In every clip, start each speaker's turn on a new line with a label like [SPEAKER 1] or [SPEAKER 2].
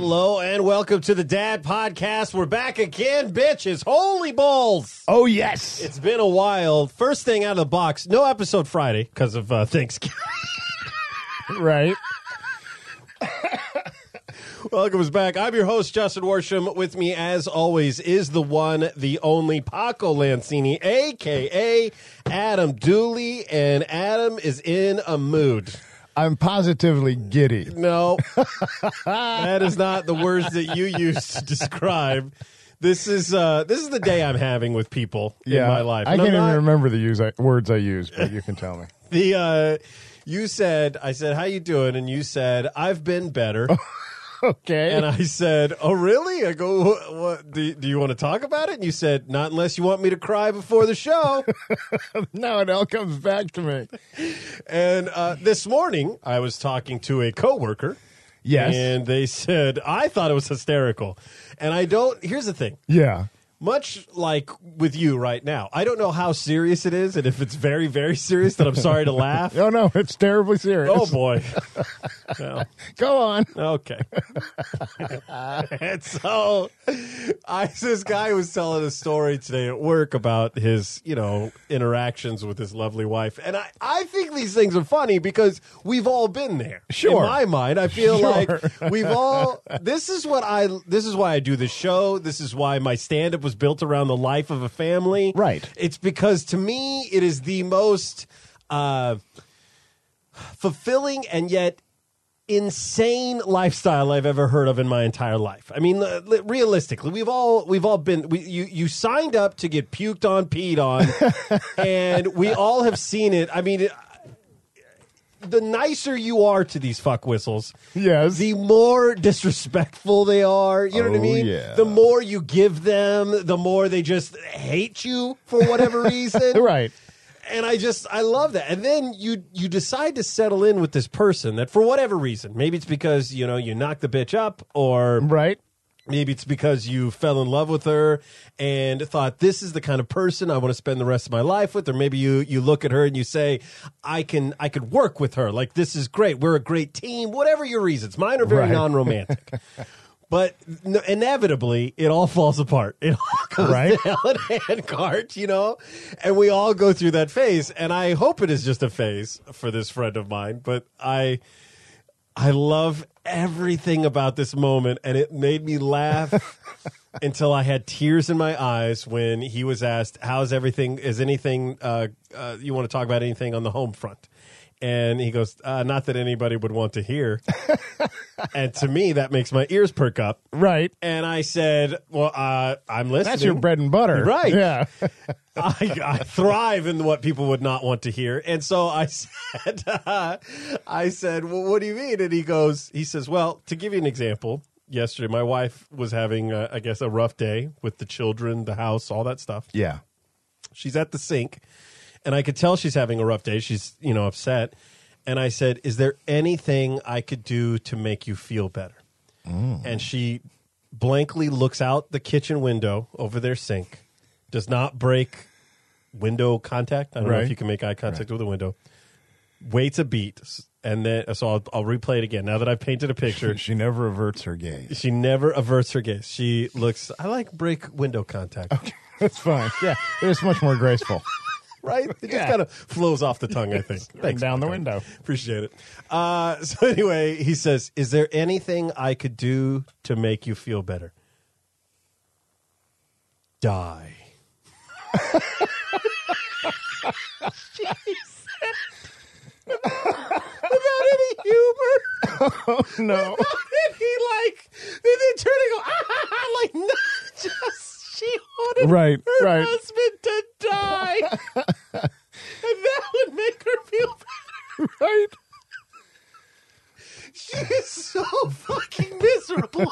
[SPEAKER 1] Hello and welcome to the Dad Podcast. We're back again, bitches. Holy balls.
[SPEAKER 2] Oh, yes.
[SPEAKER 1] It's been a while. First thing out of the box, no episode Friday because of Thanksgiving.
[SPEAKER 2] Right.
[SPEAKER 1] Welcome us back. I'm your host, Justin Worsham. With me, as always, is the one, the only Paco Lancini, a.k.a. Adam Dooley. And Adam is in a mood.
[SPEAKER 2] I'm positively giddy.
[SPEAKER 1] No, that is not the words that you use to describe. This is the day I'm having with people in my life.
[SPEAKER 2] I can't even remember the words I use, but you can tell me.
[SPEAKER 1] You said, I said, how you doing? And you said, I've been better.
[SPEAKER 2] Okay.
[SPEAKER 1] And I said, oh, really? I go, what? Do you want to talk about it? And you said, not unless you want me to cry before the show.
[SPEAKER 2] No, it all comes back to me.
[SPEAKER 1] And this morning, I was talking to a coworker.
[SPEAKER 2] Yes.
[SPEAKER 1] And they said, I thought it was hysterical. And here's the thing.
[SPEAKER 2] Yeah.
[SPEAKER 1] Much like with you right now, I don't know how serious it is, and if it's very, very serious, that I'm sorry to laugh.
[SPEAKER 2] Oh, no, it's terribly serious.
[SPEAKER 1] Oh, boy. Well,
[SPEAKER 2] go on.
[SPEAKER 1] Okay. And so, this guy was telling a story today at work about his, interactions with his lovely wife. And I think these things are funny because we've all been there.
[SPEAKER 2] Sure.
[SPEAKER 1] In my mind, I feel like we've all, this is why I do this show. This is why my stand-up was built around the life of a family.
[SPEAKER 2] Right.
[SPEAKER 1] It's because to me, it is the most fulfilling and yet insane lifestyle I've ever heard of in my entire life. I mean, realistically, we've all been. You signed up to get puked on, peed on, and we all have seen it. I mean, the nicer you are to these fuck whistles,
[SPEAKER 2] yes,
[SPEAKER 1] the more disrespectful they are. You know what I mean?
[SPEAKER 2] Yeah.
[SPEAKER 1] The more you give them, the more they just hate you for whatever reason.
[SPEAKER 2] Right.
[SPEAKER 1] And I love that. And then you decide to settle in with this person that for whatever reason, maybe it's because, you knocked the bitch up, or
[SPEAKER 2] right.
[SPEAKER 1] Maybe it's because you fell in love with her and thought, this is the kind of person I want to spend the rest of my life with. Or maybe you look at her and you say, I could work with her. Like, this is great. We're a great team. Whatever your reasons. Mine are very non-romantic. But inevitably, it all falls apart. It all goes down a handcart, and we all go through that phase. And I hope it is just a phase for this friend of mine. But I love everything about this moment, and it made me laugh until I had tears in my eyes when he was asked, how's everything? Is anything, you want to talk about anything on the home front? And he goes, not that anybody would want to hear. And to me, that makes my ears perk up.
[SPEAKER 2] Right.
[SPEAKER 1] And I said, well, I'm listening.
[SPEAKER 2] That's your bread and butter.
[SPEAKER 1] Right.
[SPEAKER 2] Yeah.
[SPEAKER 1] I thrive in what people would not want to hear. And so I said, well, what do you mean? And he says, well, to give you an example, yesterday my wife was having, I guess, a rough day with the children, the house, all that stuff.
[SPEAKER 2] Yeah.
[SPEAKER 1] She's at the sink. And I could tell she's having a rough day. She's, upset. And I said, is there anything I could do to make you feel better? And she blankly looks out the kitchen window over their sink, does not break window contact. I don't know if you can make eye contact with the window. Waits a beat. And then, so I'll replay it again. Now that I've painted a picture.
[SPEAKER 2] She never averts her gaze.
[SPEAKER 1] She never averts her gaze. She looks, I like break window contact.
[SPEAKER 2] Okay, that's fine. Yeah, it's much more graceful.
[SPEAKER 1] Right? It just kind of flows off the tongue, I think. Thanks.
[SPEAKER 2] Down the window.
[SPEAKER 1] Appreciate it. So anyway, he says, is there anything I could do to make you feel better? Die. Without any humor.
[SPEAKER 2] Oh, no.
[SPEAKER 1] Without any, and then turn and go, no, just, she wanted her husband to die. And that would make her feel better.
[SPEAKER 2] Right.
[SPEAKER 1] She is so fucking miserable.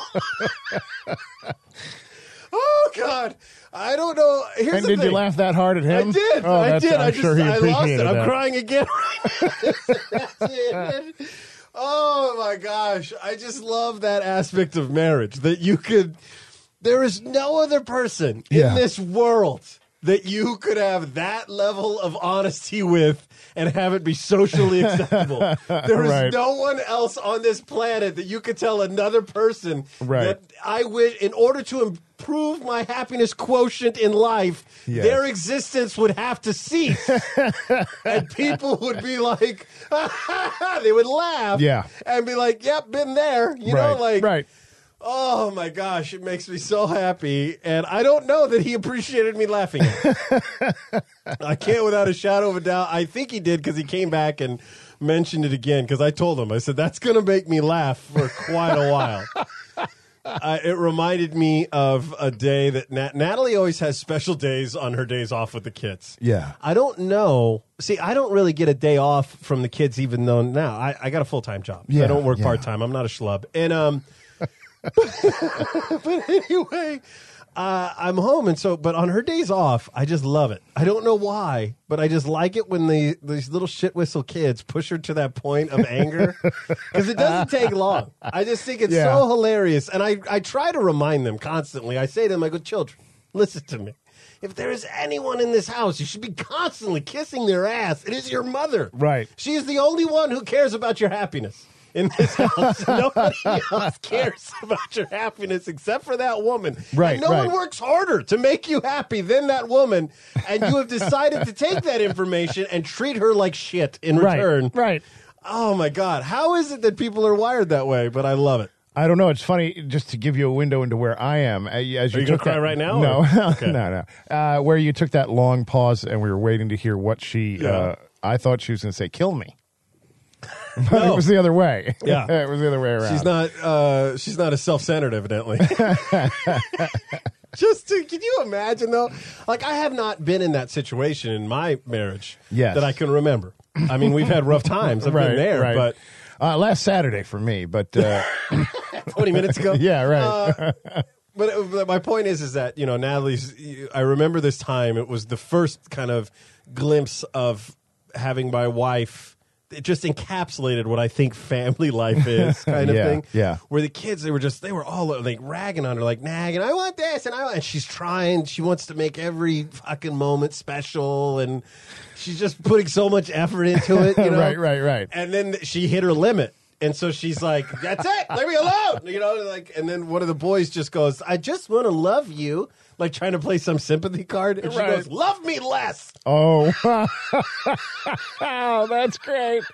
[SPEAKER 1] Oh, God. I don't know. Here's
[SPEAKER 2] and
[SPEAKER 1] the
[SPEAKER 2] did
[SPEAKER 1] thing.
[SPEAKER 2] You laugh that hard at him?
[SPEAKER 1] I did.
[SPEAKER 2] Oh,
[SPEAKER 1] I did.
[SPEAKER 2] I'm sure he
[SPEAKER 1] I lost
[SPEAKER 2] appreciated
[SPEAKER 1] it.
[SPEAKER 2] that.
[SPEAKER 1] I'm crying again right now. That's it. Oh, my gosh. I just love that aspect of marriage, that you could... There is no other person in this world that you could have that level of honesty with and have it be socially acceptable. There is
[SPEAKER 2] Right.
[SPEAKER 1] no one else on this planet that you could tell another person
[SPEAKER 2] Right.
[SPEAKER 1] that I wish, in order to improve my happiness quotient in life,
[SPEAKER 2] Yes.
[SPEAKER 1] their existence would have to cease. And people would be like, they would laugh
[SPEAKER 2] Yeah.
[SPEAKER 1] and be like, yep, been there. You know,
[SPEAKER 2] Right.
[SPEAKER 1] like,
[SPEAKER 2] right.
[SPEAKER 1] oh my gosh, it makes me so happy. And I don't know that he appreciated me laughing at it. I can't without a shadow of a doubt. I think he did because he came back and mentioned it again because I told him, I said, that's going to make me laugh for quite a while. It reminded me of a day that Natalie always has special days on her days off with the kids.
[SPEAKER 2] Yeah.
[SPEAKER 1] I don't know. See, I don't really get a day off from the kids, even though now I got a full-time job.
[SPEAKER 2] Yeah,
[SPEAKER 1] I don't work
[SPEAKER 2] yeah.
[SPEAKER 1] part-time. I'm not a schlub. And but anyway, I'm home, and so, but on her days off, I just love it. I don't know why, but I just like it when these little shit whistle kids push her to that point of anger, because it doesn't take long. I just think it's
[SPEAKER 2] Yeah.
[SPEAKER 1] so hilarious, and I try to remind them constantly. I say to them, I go, children, listen to me. If there is anyone in this house, you should be constantly kissing their ass. It is your mother.
[SPEAKER 2] Right.
[SPEAKER 1] She is the only one who cares about your happiness in this house. Nobody else cares about your happiness except for that woman.
[SPEAKER 2] Right,
[SPEAKER 1] And no
[SPEAKER 2] right.
[SPEAKER 1] one works harder to make you happy than that woman. And you have decided to take that information and treat her like shit in return.
[SPEAKER 2] Right.
[SPEAKER 1] Oh, my God. How is it that people are wired that way? But I love it.
[SPEAKER 2] I don't know. It's funny, just to give you a window into where I am. As
[SPEAKER 1] Are you
[SPEAKER 2] took
[SPEAKER 1] gonna cry
[SPEAKER 2] that-
[SPEAKER 1] right now,
[SPEAKER 2] No,
[SPEAKER 1] or? Okay.
[SPEAKER 2] no. Where you took that long pause and we were waiting to hear what she.
[SPEAKER 1] Yeah.
[SPEAKER 2] I thought she was going to say, "Kill me," but
[SPEAKER 1] No.
[SPEAKER 2] it was the other way.
[SPEAKER 1] Yeah.
[SPEAKER 2] it was the other way around.
[SPEAKER 1] She's not as self-centered, evidently. Can you imagine, though? Like, I have not been in that situation in my marriage
[SPEAKER 2] Yes.
[SPEAKER 1] that I can remember. I mean, we've had rough times. I've been there,
[SPEAKER 2] right.
[SPEAKER 1] but
[SPEAKER 2] Last Saturday for me, but
[SPEAKER 1] 20 minutes ago.
[SPEAKER 2] yeah, right.
[SPEAKER 1] But my point is that, you know, Natalie's, I remember this time, it was the first kind of glimpse of having my wife. It just encapsulated what I think family life is, kind of
[SPEAKER 2] Yeah,
[SPEAKER 1] thing.
[SPEAKER 2] yeah.
[SPEAKER 1] Where the kids, they were all like ragging on her, like nagging, I want this, and she's trying, she wants to make every fucking moment special, and she's just putting so much effort into it, you know?
[SPEAKER 2] Right.
[SPEAKER 1] And then she hit her limit. And so she's like, that's it, leave me alone. You know, like, and then one of the boys just goes, I just want to love you. Like trying to play some sympathy card. And she
[SPEAKER 2] Right.
[SPEAKER 1] goes, love me less.
[SPEAKER 2] Oh, oh, that's great.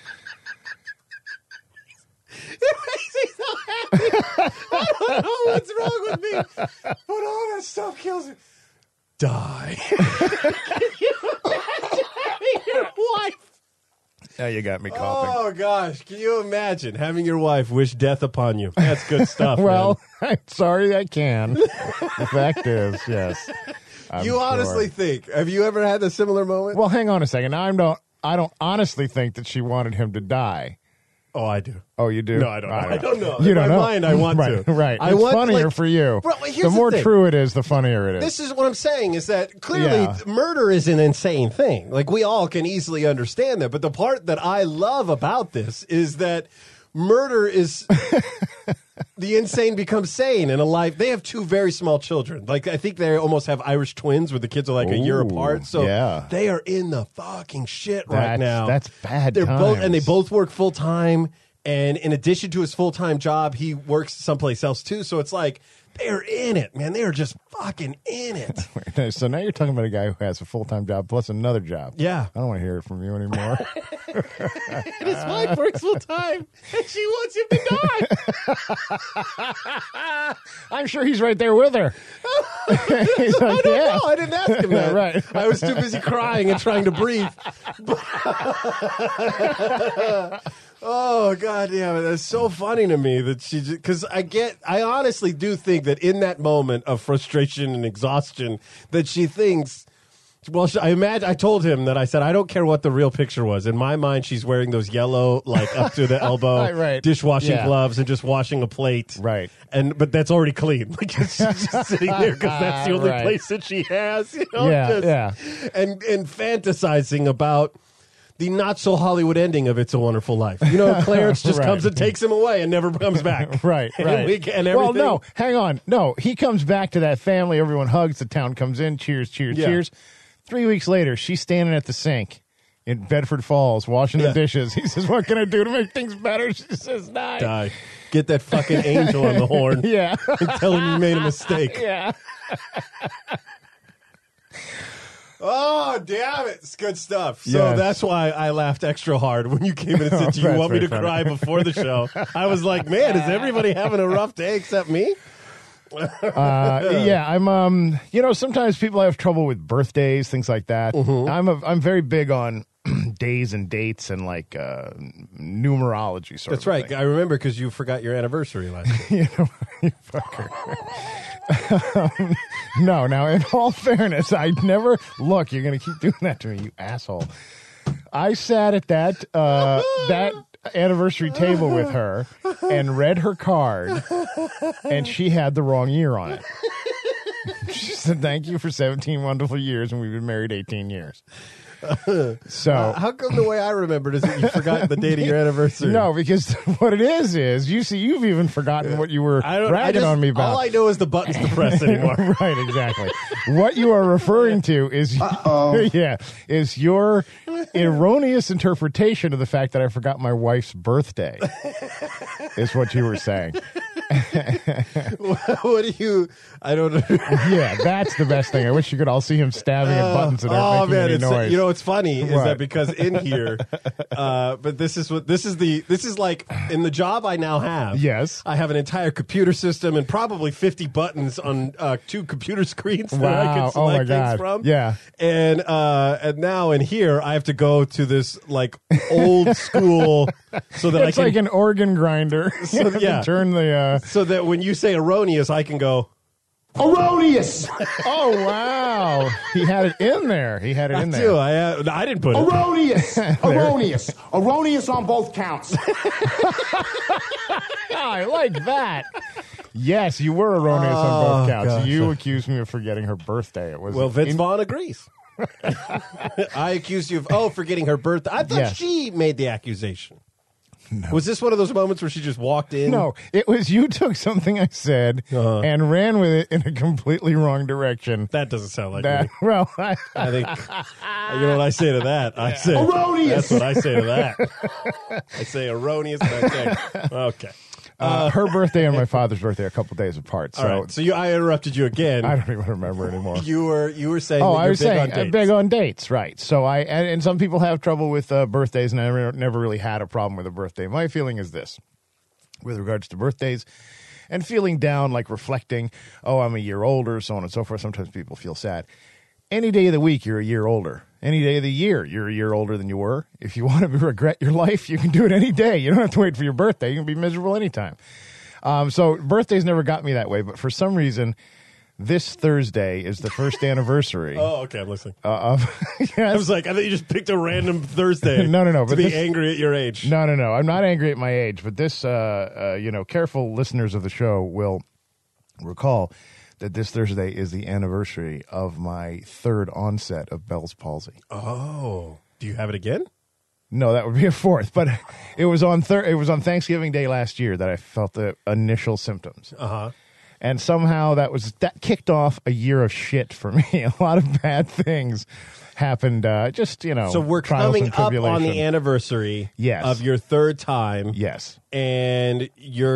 [SPEAKER 1] It makes me so happy. I don't know what's wrong with me. But all that stuff kills me. Die. Can you imagine having your wife?
[SPEAKER 2] Now you got me coughing.
[SPEAKER 1] Oh, gosh. Can you imagine having your wife wish death upon you? That's good stuff,
[SPEAKER 2] Well,
[SPEAKER 1] man.
[SPEAKER 2] I'm sorry I can. The fact is, yes. I'm
[SPEAKER 1] You
[SPEAKER 2] sure.
[SPEAKER 1] honestly think, have you ever had a similar moment?
[SPEAKER 2] Well, hang on a second. I don't honestly think that she wanted him to die.
[SPEAKER 1] Oh, I do.
[SPEAKER 2] Oh, you do?
[SPEAKER 1] No, I don't know. I don't know.
[SPEAKER 2] You
[SPEAKER 1] In
[SPEAKER 2] don't
[SPEAKER 1] my
[SPEAKER 2] know.
[SPEAKER 1] mind, I want
[SPEAKER 2] right,
[SPEAKER 1] to.
[SPEAKER 2] Right.
[SPEAKER 1] I
[SPEAKER 2] It's
[SPEAKER 1] want,
[SPEAKER 2] funnier
[SPEAKER 1] like-
[SPEAKER 2] for you.
[SPEAKER 1] Well, here's
[SPEAKER 2] the
[SPEAKER 1] the
[SPEAKER 2] more
[SPEAKER 1] thing.
[SPEAKER 2] true it is, the funnier it is.
[SPEAKER 1] This is what I'm saying is that clearly
[SPEAKER 2] Yeah.
[SPEAKER 1] murder is an insane thing. Like we all can easily understand that. But the part that I love about this is that murder is the insane becomes sane in a life. They have two very small children. Like I think they almost have Irish twins where the kids are like a year
[SPEAKER 2] Ooh,
[SPEAKER 1] apart. So
[SPEAKER 2] yeah.
[SPEAKER 1] they are in the fucking shit right now.
[SPEAKER 2] That's bad
[SPEAKER 1] They're both, and they
[SPEAKER 2] times.
[SPEAKER 1] both work full time. And in addition to his full time job, he works someplace else too. So it's like they're in it, man. They are just fucking in it.
[SPEAKER 2] So now you're talking about a guy who has a full-time job plus another job.
[SPEAKER 1] Yeah.
[SPEAKER 2] I don't want to hear it from you anymore.
[SPEAKER 1] And his wife works full time, and she wants him to die.
[SPEAKER 2] I'm sure he's right there with her. He's
[SPEAKER 1] I
[SPEAKER 2] like,
[SPEAKER 1] don't
[SPEAKER 2] yeah.
[SPEAKER 1] know. I didn't ask him that.
[SPEAKER 2] Right.
[SPEAKER 1] I was too busy crying and trying to breathe. Oh, God damn it. That's so funny to me that she just, because I honestly do think that in that moment of frustration and exhaustion, that she thinks, well, I told him that I said, I don't care what the real picture was. In my mind, she's wearing those yellow, like up to the elbow
[SPEAKER 2] Right.
[SPEAKER 1] dishwashing
[SPEAKER 2] Yeah.
[SPEAKER 1] gloves and just washing a plate.
[SPEAKER 2] Right.
[SPEAKER 1] But that's already clean. Like she's just sitting there because that's the only
[SPEAKER 2] Right.
[SPEAKER 1] place that she has. You know?
[SPEAKER 2] Yeah,
[SPEAKER 1] And fantasizing about the not so Hollywood ending of It's a Wonderful Life. You know, Clarence just
[SPEAKER 2] Right.
[SPEAKER 1] comes and takes him away and never comes back.
[SPEAKER 2] Right,
[SPEAKER 1] And
[SPEAKER 2] right.
[SPEAKER 1] and
[SPEAKER 2] well,
[SPEAKER 1] everything.
[SPEAKER 2] no, hang on. No, he comes back to that family. Everyone hugs. The town comes in. Cheers, cheers,
[SPEAKER 1] Yeah.
[SPEAKER 2] cheers. 3 weeks later, she's standing at the sink in Bedford Falls washing the dishes. He says, what can I do to make things better? She says, die.
[SPEAKER 1] Get that fucking angel on the horn
[SPEAKER 2] Yeah.
[SPEAKER 1] and tell him you made a mistake.
[SPEAKER 2] Yeah.
[SPEAKER 1] Oh, damn it. It's good stuff. So
[SPEAKER 2] Yes.
[SPEAKER 1] that's why I laughed extra hard when you came in and said, do you
[SPEAKER 2] That's
[SPEAKER 1] want me to
[SPEAKER 2] very
[SPEAKER 1] cry
[SPEAKER 2] funny.
[SPEAKER 1] before the show? I was like, man, is everybody having a rough day except me?
[SPEAKER 2] Yeah, I'm. Sometimes people have trouble with birthdays, things like that.
[SPEAKER 1] Mm-hmm.
[SPEAKER 2] I'm very big on days and dates and like numerology.
[SPEAKER 1] That's right. I remember because you forgot your anniversary last year.
[SPEAKER 2] You fucker. No, now in all fairness, I never look. You're gonna keep doing that to me, you asshole. I sat at that anniversary table with her and read her card, and she had the wrong year on it. She said, "Thank you for 17 wonderful years, and we've been married 18 years." So
[SPEAKER 1] How come the way I remembered is that you forgot the date of your anniversary?
[SPEAKER 2] no, because what it is you see, you've even forgotten what you were bragging on me about.
[SPEAKER 1] All I know is the buttons to press anymore.
[SPEAKER 2] Right, exactly. What you are referring to is is your erroneous interpretation of the fact that I forgot my wife's birthday. Is what you were saying.
[SPEAKER 1] What do you? I don't know.
[SPEAKER 2] Yeah, that's the best thing. I wish you could all see him stabbing at buttons and aren't making any
[SPEAKER 1] it's
[SPEAKER 2] noise.
[SPEAKER 1] you know what's funny is
[SPEAKER 2] What?
[SPEAKER 1] that because in here, but this is like in the job I now have.
[SPEAKER 2] Yes.
[SPEAKER 1] I have an entire computer system and probably 50 buttons on 2 computer screens that I
[SPEAKER 2] Wow.
[SPEAKER 1] can
[SPEAKER 2] Oh,
[SPEAKER 1] select
[SPEAKER 2] my
[SPEAKER 1] things
[SPEAKER 2] God.
[SPEAKER 1] from.
[SPEAKER 2] Yeah.
[SPEAKER 1] And now in here I have to go to this like old school so that
[SPEAKER 2] It's
[SPEAKER 1] I can
[SPEAKER 2] like an organ grinder. You have to
[SPEAKER 1] yeah.
[SPEAKER 2] turn the.
[SPEAKER 1] so that when you say erroneous I can go.
[SPEAKER 3] Erroneous!
[SPEAKER 2] Oh wow! He had it in there. He had it in there.
[SPEAKER 1] Too. I didn't put it.
[SPEAKER 3] Erroneous! Erroneous! Erroneous on both counts.
[SPEAKER 2] I like that. Yes, you were erroneous on both counts.
[SPEAKER 1] gosh.
[SPEAKER 2] You accused me of forgetting her birthday. It was
[SPEAKER 1] Well, Vince Vaughn agrees. I accused you of forgetting her birthday. I thought
[SPEAKER 2] Yes.
[SPEAKER 1] she made the accusation. No. Was this one of those moments where she just walked in?
[SPEAKER 2] No, it was you took something I said and ran with it in a completely wrong direction.
[SPEAKER 1] That doesn't sound like
[SPEAKER 2] That
[SPEAKER 1] me.
[SPEAKER 2] well,
[SPEAKER 1] I think you know what I say to that. I say
[SPEAKER 3] Erroneous!
[SPEAKER 1] That's what I say to that. I say erroneous. And I say, okay.
[SPEAKER 2] her birthday and my father's birthday are a couple days apart. So
[SPEAKER 1] All right. So I interrupted you again.
[SPEAKER 2] I don't even remember anymore.
[SPEAKER 1] You were saying.
[SPEAKER 2] Oh,
[SPEAKER 1] that
[SPEAKER 2] I
[SPEAKER 1] you're
[SPEAKER 2] was
[SPEAKER 1] big
[SPEAKER 2] saying
[SPEAKER 1] on dates.
[SPEAKER 2] big on dates, right? So and some people have trouble with birthdays, and I never really had a problem with a birthday. My feeling is this, with regards to birthdays, and feeling down, like reflecting, oh, I'm a year older, so on and so forth. Sometimes people feel sad. Any day of the week, you're a year older. Any day of the year, you're a year older than you were. If you want to regret your life, you can do it any day. You don't have to wait for your birthday. You can be miserable anytime. So birthdays never got me that way, but for some reason, this Thursday is the first anniversary
[SPEAKER 1] Oh, okay. I'm listening.
[SPEAKER 2] of.
[SPEAKER 1] I
[SPEAKER 2] Yes.
[SPEAKER 1] was like, I thought you just picked a random Thursday.
[SPEAKER 2] No,
[SPEAKER 1] To
[SPEAKER 2] but
[SPEAKER 1] be
[SPEAKER 2] this-
[SPEAKER 1] angry at your age.
[SPEAKER 2] No. I'm not angry at my age, but this, careful listeners of the show will recall that this Thursday is the anniversary of my third onset of Bell's palsy.
[SPEAKER 1] Oh, do you have it again?
[SPEAKER 2] No, that would be a fourth, but it was on Thanksgiving Day last year that I felt the initial symptoms. And somehow that kicked off a year of shit for me. A lot of bad things happened.
[SPEAKER 1] So we're
[SPEAKER 2] trials
[SPEAKER 1] coming
[SPEAKER 2] and
[SPEAKER 1] up on
[SPEAKER 2] tribulation.
[SPEAKER 1] the anniversary
[SPEAKER 2] Yes.
[SPEAKER 1] of your third time.
[SPEAKER 2] Yes.
[SPEAKER 1] And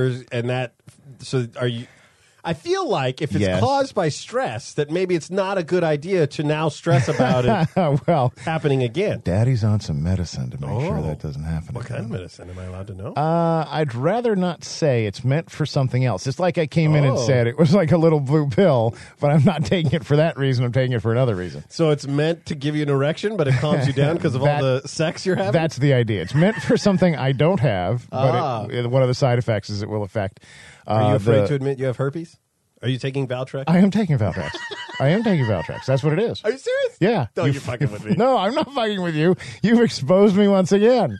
[SPEAKER 1] so are you? I feel like if it's
[SPEAKER 2] Yes.
[SPEAKER 1] caused by stress, that maybe it's not a good idea to now stress about it
[SPEAKER 2] Well,
[SPEAKER 1] happening again.
[SPEAKER 2] Daddy's on some medicine to make sure that doesn't happen.
[SPEAKER 1] What
[SPEAKER 2] again.
[SPEAKER 1] kind of medicine am I allowed to know?
[SPEAKER 2] I'd rather not say. It's meant for something else. It's like I came in and
[SPEAKER 1] Oh.
[SPEAKER 2] said it was like a little blue pill, but I'm not taking it for that reason. I'm taking it for another reason.
[SPEAKER 1] So it's meant to give you an erection, but it calms you down because of
[SPEAKER 2] That-
[SPEAKER 1] all the sex you're having?
[SPEAKER 2] That's the idea. It's meant for something I don't have, but
[SPEAKER 1] Ah.
[SPEAKER 2] one of the side effects is it will affect.
[SPEAKER 1] Are you afraid
[SPEAKER 2] the-
[SPEAKER 1] to admit you have herpes? Are you taking Valtrex?
[SPEAKER 2] I am taking Valtrex. I am taking Valtrex. That's what it is.
[SPEAKER 1] Are you serious?
[SPEAKER 2] Yeah.
[SPEAKER 1] No, you're fucking with me.
[SPEAKER 2] No, I'm not fucking with you. You've exposed me once again.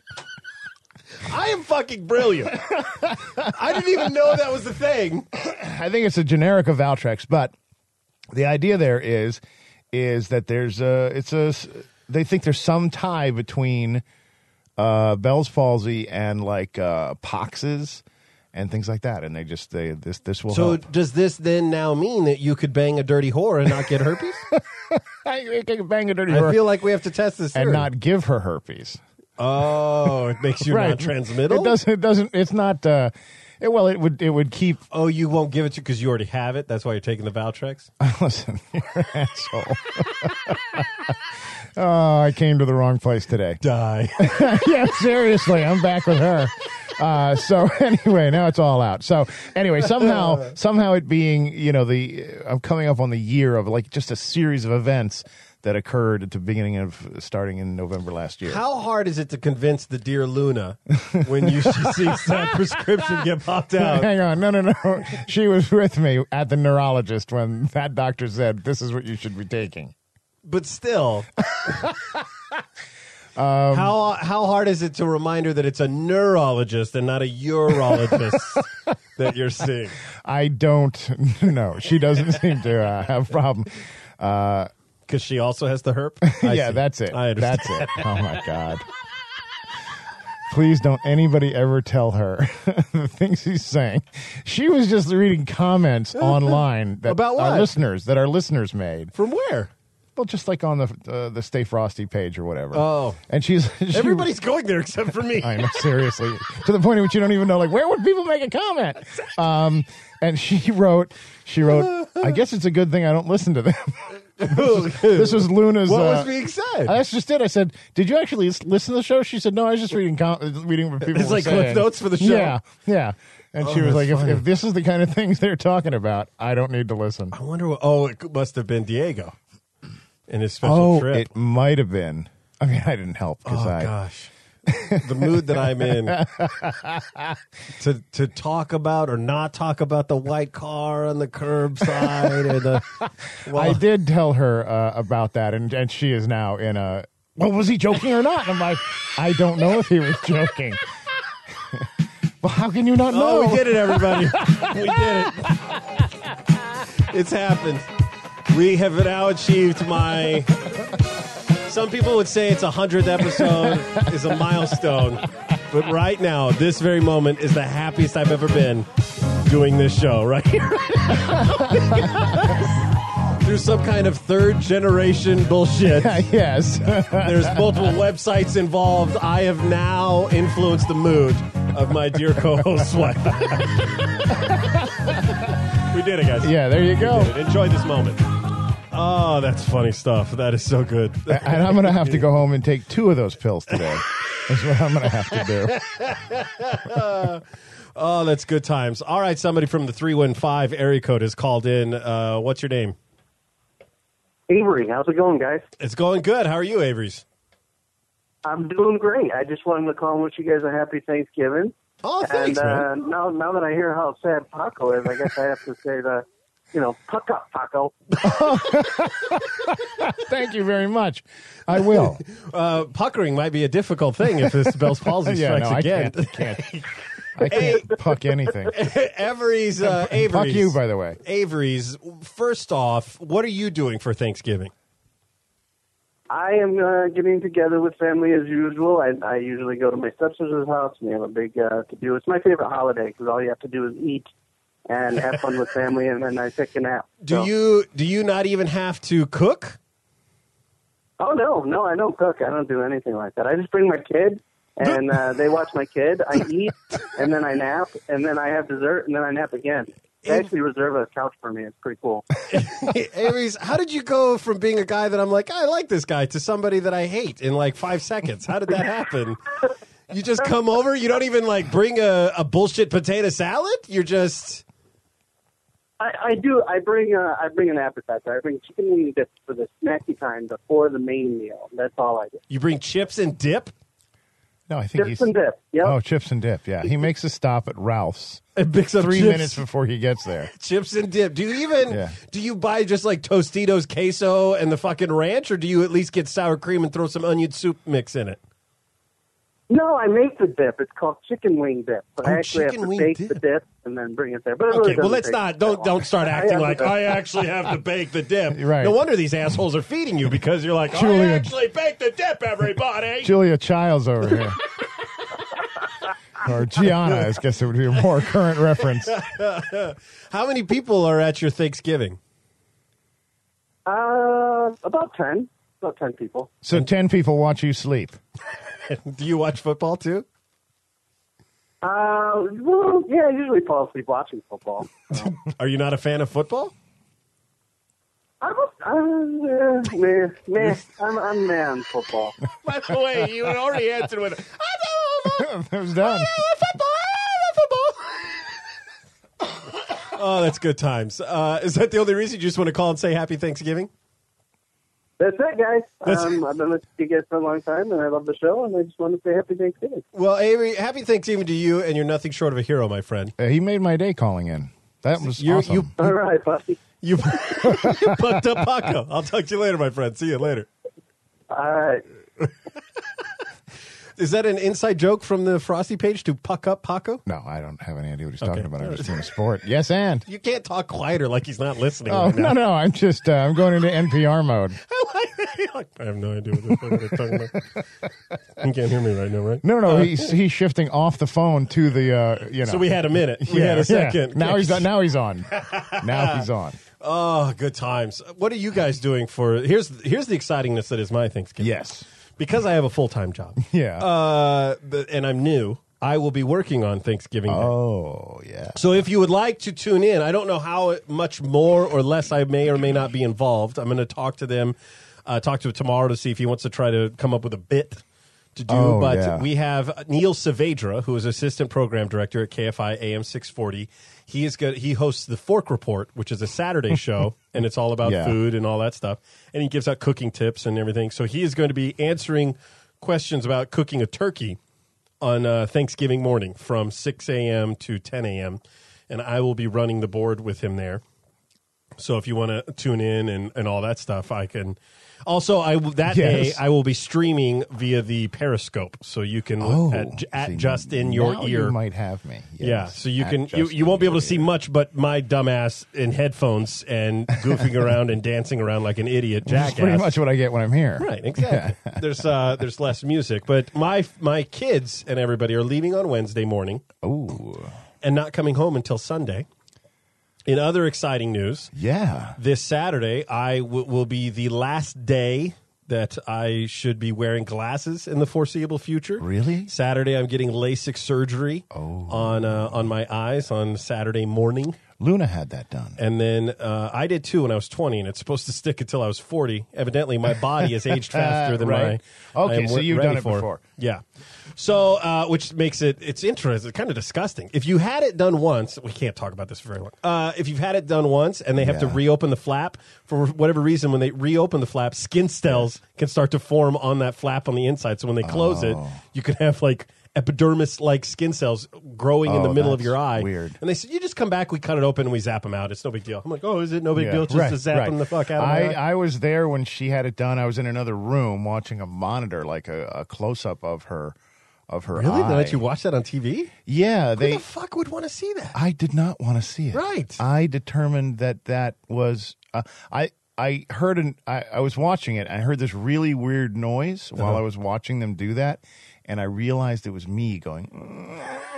[SPEAKER 1] I am fucking brilliant. I didn't even know that was the thing.
[SPEAKER 2] I think it's a generic of Valtrex, but the idea there is that they think there's some tie between Bell's palsy and like poxes and things like that, and this will
[SPEAKER 1] So
[SPEAKER 2] help.
[SPEAKER 1] does this then now mean that you could bang a dirty whore and not get herpes?
[SPEAKER 2] I can bang a dirty
[SPEAKER 1] I
[SPEAKER 2] whore
[SPEAKER 1] feel like we have to test this
[SPEAKER 2] and
[SPEAKER 1] theory.
[SPEAKER 2] not give her herpes.
[SPEAKER 1] Oh, it makes you not transmittal?
[SPEAKER 2] It doesn't. It's not. Well, it would keep.
[SPEAKER 1] Oh, you won't give it to because you already have it? That's why you're taking the Valtrex?
[SPEAKER 2] Listen, you're an asshole. Oh, I came to the wrong place today.
[SPEAKER 1] Die.
[SPEAKER 2] Yeah, seriously, I'm back with her. So anyway, now it's all out. So anyway, somehow it being, I'm coming up on the year of like just a series of events that occurred at the beginning of starting in November last year.
[SPEAKER 1] How hard is it to convince the dear Luna when she sees that prescription get popped out?
[SPEAKER 2] Hang on, no. She was with me at the neurologist when that doctor said, "This is what you should be taking."
[SPEAKER 1] But still, how hard is it to remind her that it's a neurologist and not a urologist that you're seeing?
[SPEAKER 2] I don't know. She doesn't seem to have a problem.
[SPEAKER 1] Because she also has the herp?
[SPEAKER 2] Yeah,
[SPEAKER 1] see.
[SPEAKER 2] that's it.
[SPEAKER 1] I understand.
[SPEAKER 2] That's it. Oh, my God. Please don't anybody ever tell her the things he's saying. She was just reading comments online that
[SPEAKER 1] About what?
[SPEAKER 2] our listeners made.
[SPEAKER 1] From where?
[SPEAKER 2] Well, just like on the Stay Frosty page or whatever.
[SPEAKER 1] Oh.
[SPEAKER 2] And
[SPEAKER 1] Everybody's going there except for me.
[SPEAKER 2] I know, seriously. To the point in which you don't even know, like, where would people make a comment? And she wrote, I guess it's a good thing I don't listen to them. This was Luna's.
[SPEAKER 1] What was being said?
[SPEAKER 2] That's just it. I said, "Did you actually listen to the show?" She said, "No, I was just reading what people
[SPEAKER 1] It's
[SPEAKER 2] were
[SPEAKER 1] like
[SPEAKER 2] saying."
[SPEAKER 1] clip notes for the show?
[SPEAKER 2] Yeah. And she was
[SPEAKER 1] that's
[SPEAKER 2] like,
[SPEAKER 1] funny.
[SPEAKER 2] if this is the kind of things they're talking about, I don't need to listen.
[SPEAKER 1] I wonder what. Oh, it must have been Diego in his special trip.
[SPEAKER 2] It might have been. I mean, I didn't help because
[SPEAKER 1] Gosh. The mood that I'm in to talk about or not talk about the white car on the curbside or the.
[SPEAKER 2] I did tell her about that, and she is now in a. Well, was he joking or not? I'm like, I don't know if he was joking. Well, how can you not know?
[SPEAKER 1] Oh, we did it, everybody. We did it. It's happened. We have now achieved my. Some people would say it's 100th episode is a milestone. But right now, this very moment is the happiest I've ever been doing this show right here. Through some kind of third generation bullshit.
[SPEAKER 2] Yes.
[SPEAKER 1] There's multiple websites involved. I have now influenced the mood of my dear co-host's wife. We did it, guys.
[SPEAKER 2] Yeah, there you go.
[SPEAKER 1] We did it. Enjoy this moment. Oh, that's funny stuff. That is so good.
[SPEAKER 2] And I'm going to have to go home and take 2 of those pills today. That's what I'm going to have to do.
[SPEAKER 1] Oh, that's good times. All right, somebody from the 315 area code has called in. What's your name?
[SPEAKER 4] Avery, how's it going, guys?
[SPEAKER 1] It's going good. How are you, Avery's?
[SPEAKER 4] I'm doing great. I just wanted to call and wish you guys a happy Thanksgiving.
[SPEAKER 1] Oh, thanks,
[SPEAKER 4] and
[SPEAKER 1] man.
[SPEAKER 4] now that I hear how sad Paco is, I guess I have to say that, puck up, Paco.
[SPEAKER 2] Thank you very much. I will.
[SPEAKER 1] Puckering might be a difficult thing if this Bell's palsy strikes again.
[SPEAKER 2] I can't puck anything.
[SPEAKER 1] Avery's.
[SPEAKER 2] Fuck you, by the way.
[SPEAKER 1] Avery's. First off, what are you doing for Thanksgiving?
[SPEAKER 4] I am getting together with family as usual. I usually go to my stepsister's house, and we have a big to-do. It's my favorite holiday because all you have to do is eat and have fun with family, and then I take a nap.
[SPEAKER 1] Do you not even have to cook?
[SPEAKER 4] Oh, no, I don't cook. I don't do anything like that. I just bring my kid, and they watch my kid. I eat, and then I nap, and then I have dessert, and then I nap again. They actually reserve a couch for me. It's pretty cool.
[SPEAKER 1] Aries, how did you go from being a guy that I'm like, I like this guy, to somebody that I hate in like 5 seconds? How did that happen? You just come over? You don't even like bring a bullshit potato salad? You're just...
[SPEAKER 4] I do. I bring an appetizer. I bring chicken wing dips for the snacky time before the main meal. That's all I do.
[SPEAKER 1] You bring chips and dip?
[SPEAKER 2] No, I think
[SPEAKER 4] Chips and dip. Yep.
[SPEAKER 2] Oh, chips and dip. Yeah, he makes a stop at Ralph's.
[SPEAKER 1] It picks up
[SPEAKER 2] 3
[SPEAKER 1] chips.
[SPEAKER 2] minutes before he gets there.
[SPEAKER 1] Chips and dip. Do you buy just like Tostitos queso and the fucking ranch, or do you at least get sour cream and throw some onion soup mix in it?
[SPEAKER 4] No, I make the dip. It's called chicken wing dip. But I actually have
[SPEAKER 1] chicken
[SPEAKER 4] to
[SPEAKER 1] wing
[SPEAKER 4] bake
[SPEAKER 1] dip.
[SPEAKER 4] the dip and then bring it there. But it
[SPEAKER 1] Okay,
[SPEAKER 4] really
[SPEAKER 1] well,
[SPEAKER 4] doesn't
[SPEAKER 1] let's
[SPEAKER 4] take
[SPEAKER 1] not.
[SPEAKER 4] that long.
[SPEAKER 1] Don't start acting
[SPEAKER 4] have
[SPEAKER 1] like
[SPEAKER 4] to-
[SPEAKER 1] I actually have to bake the dip.
[SPEAKER 2] Right.
[SPEAKER 1] No wonder these assholes are feeding you because you're like, I
[SPEAKER 2] Julia-
[SPEAKER 1] actually bake the dip, everybody.
[SPEAKER 2] Julia Childs over here. Or Gianna, I guess it would be a more current reference.
[SPEAKER 1] How many people are at your Thanksgiving?
[SPEAKER 4] About 10. About 10 people.
[SPEAKER 2] So 10 people watch you sleep.
[SPEAKER 1] Do you watch football too?
[SPEAKER 4] Well, yeah, I usually fall asleep watching football.
[SPEAKER 1] Are you not a fan of football?
[SPEAKER 4] I'm man football.
[SPEAKER 1] By the way, you already answered with
[SPEAKER 2] It was done.
[SPEAKER 1] Oh, that's good times. Is that the only reason you just want to call and say Happy Thanksgiving?
[SPEAKER 4] That's it, guys.
[SPEAKER 1] That's-
[SPEAKER 4] I've been listening to you guys for a long time, and I love the show, and I just want to say Happy Thanksgiving.
[SPEAKER 1] Well, Avery, Happy Thanksgiving to you, and you're nothing short of a hero, my friend.
[SPEAKER 2] He made my day calling in. That was
[SPEAKER 1] You're-
[SPEAKER 2] awesome.
[SPEAKER 1] you-
[SPEAKER 4] All right, buddy.
[SPEAKER 1] You pucked up Paco. I'll talk to you later, my friend. See you later.
[SPEAKER 4] All right.
[SPEAKER 1] Is that an inside joke from the Frosty page to puck up Paco?
[SPEAKER 2] No, I don't have any idea what he's
[SPEAKER 1] Okay.
[SPEAKER 2] talking about. I'm just doing a sport. Yes, and.
[SPEAKER 1] You can't talk quieter like he's not listening.
[SPEAKER 2] Oh,
[SPEAKER 1] right now.
[SPEAKER 2] no. I'm just, I'm going into NPR mode.
[SPEAKER 1] I have no idea what they're talking about. You can't hear me right now, right?
[SPEAKER 2] No. He's shifting off the phone to the,
[SPEAKER 1] So we had a minute. We had a second.
[SPEAKER 2] Now he's on. Now he's on. Now he's on.
[SPEAKER 1] Oh, good times. What are you guys doing for? Here's the excitingness that is my Thanksgiving.
[SPEAKER 2] Yes.
[SPEAKER 1] Because I have a full-time job.
[SPEAKER 2] Yeah.
[SPEAKER 1] And I'm new. I will be working on Thanksgiving Day.
[SPEAKER 2] Oh, yeah.
[SPEAKER 1] So if you would like to tune in, I don't know how much more or less I may or may not be involved. I'm going to talk to them, talk to him tomorrow to see if he wants to try to come up with a bit to do.
[SPEAKER 2] Oh,
[SPEAKER 1] but
[SPEAKER 2] yeah.
[SPEAKER 1] we have Neil Saavedra, who is assistant program director at KFI AM 640. He is good. He hosts the Fork Report, which is a Saturday show, and it's all about
[SPEAKER 2] Yeah.
[SPEAKER 1] food and all that stuff. And he gives out cooking tips and everything. So he is going to be answering questions about cooking a turkey on Thanksgiving morning from 6 a.m. to 10 a.m. And I will be running the board with him there. So if you want to tune in and all that stuff, I can. Also, that day
[SPEAKER 2] Yes.
[SPEAKER 1] I will be streaming via the Periscope, so you can at
[SPEAKER 2] see,
[SPEAKER 1] just in your
[SPEAKER 2] now
[SPEAKER 1] ear.
[SPEAKER 2] You might have me. Yes.
[SPEAKER 1] Yeah, so you
[SPEAKER 2] At
[SPEAKER 1] can
[SPEAKER 2] just
[SPEAKER 1] you won't be
[SPEAKER 2] in
[SPEAKER 1] able to see
[SPEAKER 2] your ear.
[SPEAKER 1] much but my dumbass in headphones and goofing around and dancing around like an idiot
[SPEAKER 2] That's
[SPEAKER 1] jackass.
[SPEAKER 2] pretty much what I get when I'm here.
[SPEAKER 1] Right, exactly. There's less music, but my kids and everybody are leaving on Wednesday morning
[SPEAKER 2] Ooh.
[SPEAKER 1] and not coming home until Sunday. In other exciting news,
[SPEAKER 2] Yeah.
[SPEAKER 1] this Saturday will be the last day that I should be wearing glasses in the foreseeable future.
[SPEAKER 2] Really?
[SPEAKER 1] Saturday, I'm getting LASIK surgery on my eyes on Saturday morning.
[SPEAKER 2] Luna had that done.
[SPEAKER 1] And then I did too when I was 20, and it's supposed to stick until I was 40. Evidently, my body has aged faster than
[SPEAKER 2] Right.
[SPEAKER 1] I
[SPEAKER 2] Okay,
[SPEAKER 1] am
[SPEAKER 2] so you've
[SPEAKER 1] ready
[SPEAKER 2] done it
[SPEAKER 1] for.
[SPEAKER 2] before.
[SPEAKER 1] Yeah. So, which makes it's interesting, kind of disgusting. If you had it done once, we can't talk about this for very long. If you've had it done once and they have to
[SPEAKER 2] Yeah.
[SPEAKER 1] reopen the flap, for whatever reason, when they reopen the flap, skin cells can start to form on that flap on the inside. So when they close it, you can have like epidermis-like skin cells growing in the middle of
[SPEAKER 2] that's
[SPEAKER 1] your eye.
[SPEAKER 2] weird.
[SPEAKER 1] And they said, you just come back, we cut it open, and we zap them out. It's no big deal. I'm like, oh, is it no big deal just to zap them the fuck out of my eye?
[SPEAKER 2] I was there when she had it done. I was in another room watching a monitor, like a close-up of her
[SPEAKER 1] Really?
[SPEAKER 2] eye.
[SPEAKER 1] They let you watch that on TV?
[SPEAKER 2] Yeah,
[SPEAKER 1] Who the fuck would want to see that?
[SPEAKER 2] I did not want to see it.
[SPEAKER 1] Right.
[SPEAKER 2] I determined that was I heard I was watching it. I heard this really weird noise while I was watching them do that, and I realized it was me going.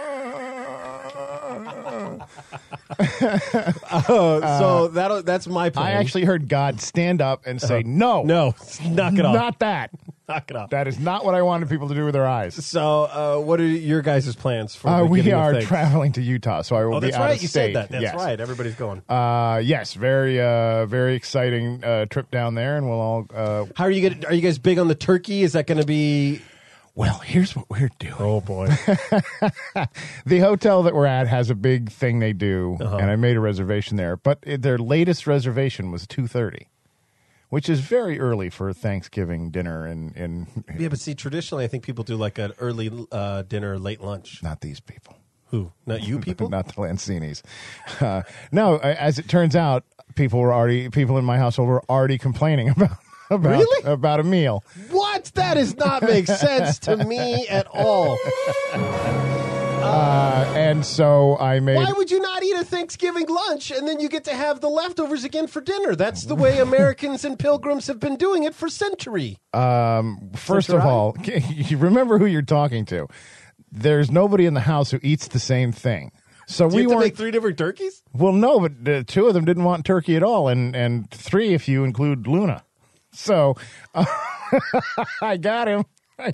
[SPEAKER 1] So that's my plan.
[SPEAKER 2] I actually heard God stand up and say, "No,
[SPEAKER 1] No, knock it off.
[SPEAKER 2] not that.
[SPEAKER 1] Knock it off.
[SPEAKER 2] That is not what I wanted people to do with their eyes."
[SPEAKER 1] So, what are your guys' plans for the
[SPEAKER 2] We
[SPEAKER 1] beginning of
[SPEAKER 2] are
[SPEAKER 1] things?
[SPEAKER 2] traveling to Utah, so I will
[SPEAKER 1] Oh,
[SPEAKER 2] be
[SPEAKER 1] that's
[SPEAKER 2] out
[SPEAKER 1] right.
[SPEAKER 2] of
[SPEAKER 1] You
[SPEAKER 2] state.
[SPEAKER 1] said that. That's
[SPEAKER 2] Yes.
[SPEAKER 1] right. Everybody's going.
[SPEAKER 2] Yes, very exciting trip down there, and we'll all.
[SPEAKER 1] How are you going? Are you guys big on the turkey? Is that going to be?
[SPEAKER 2] Well, here's what we're doing.
[SPEAKER 1] Oh boy.
[SPEAKER 2] The hotel that we're at has a big thing they do,
[SPEAKER 1] Uh-huh.
[SPEAKER 2] and I made a reservation there. But their latest reservation was 2:30, which is very early for a Thanksgiving dinner. In
[SPEAKER 1] Yeah, but see, traditionally, I think people do like an early dinner, late lunch.
[SPEAKER 2] not these people,
[SPEAKER 1] Who? Not you people?
[SPEAKER 2] not the Lancinis. No, as it turns out, people in my household were already complaining
[SPEAKER 1] Really?
[SPEAKER 2] About a meal.
[SPEAKER 1] What? That does not make sense to me at all.
[SPEAKER 2] And so I made.
[SPEAKER 1] Why would you not eat a Thanksgiving lunch and then you get to have the leftovers again for dinner? That's the way Americans and pilgrims have been doing it for century.
[SPEAKER 2] First of all, you remember who you're talking to. There's nobody in the house who eats the same thing. So
[SPEAKER 1] Do
[SPEAKER 2] we
[SPEAKER 1] you have to
[SPEAKER 2] weren't.
[SPEAKER 1] make 3 different turkeys?
[SPEAKER 2] Well, no, but 2 of them didn't want turkey at all, and 3 if you include Luna. So I got him.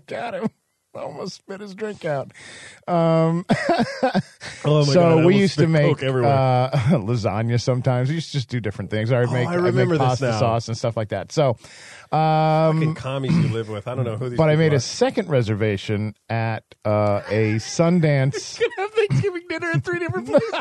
[SPEAKER 2] Almost spit his drink out.
[SPEAKER 1] Oh my
[SPEAKER 2] So
[SPEAKER 1] God, I
[SPEAKER 2] we
[SPEAKER 1] almost
[SPEAKER 2] used to
[SPEAKER 1] spit
[SPEAKER 2] make
[SPEAKER 1] Coke everywhere.
[SPEAKER 2] lasagna sometimes. We used to just do different things. I
[SPEAKER 1] I remember
[SPEAKER 2] make
[SPEAKER 1] this
[SPEAKER 2] pasta
[SPEAKER 1] now.
[SPEAKER 2] sauce and stuff like that. So,
[SPEAKER 1] Fucking commies you live with. I don't know who these
[SPEAKER 2] but I
[SPEAKER 1] people
[SPEAKER 2] made
[SPEAKER 1] are.
[SPEAKER 2] a second reservation at a Sundance.
[SPEAKER 1] have Thanksgiving dinner at 3 different places.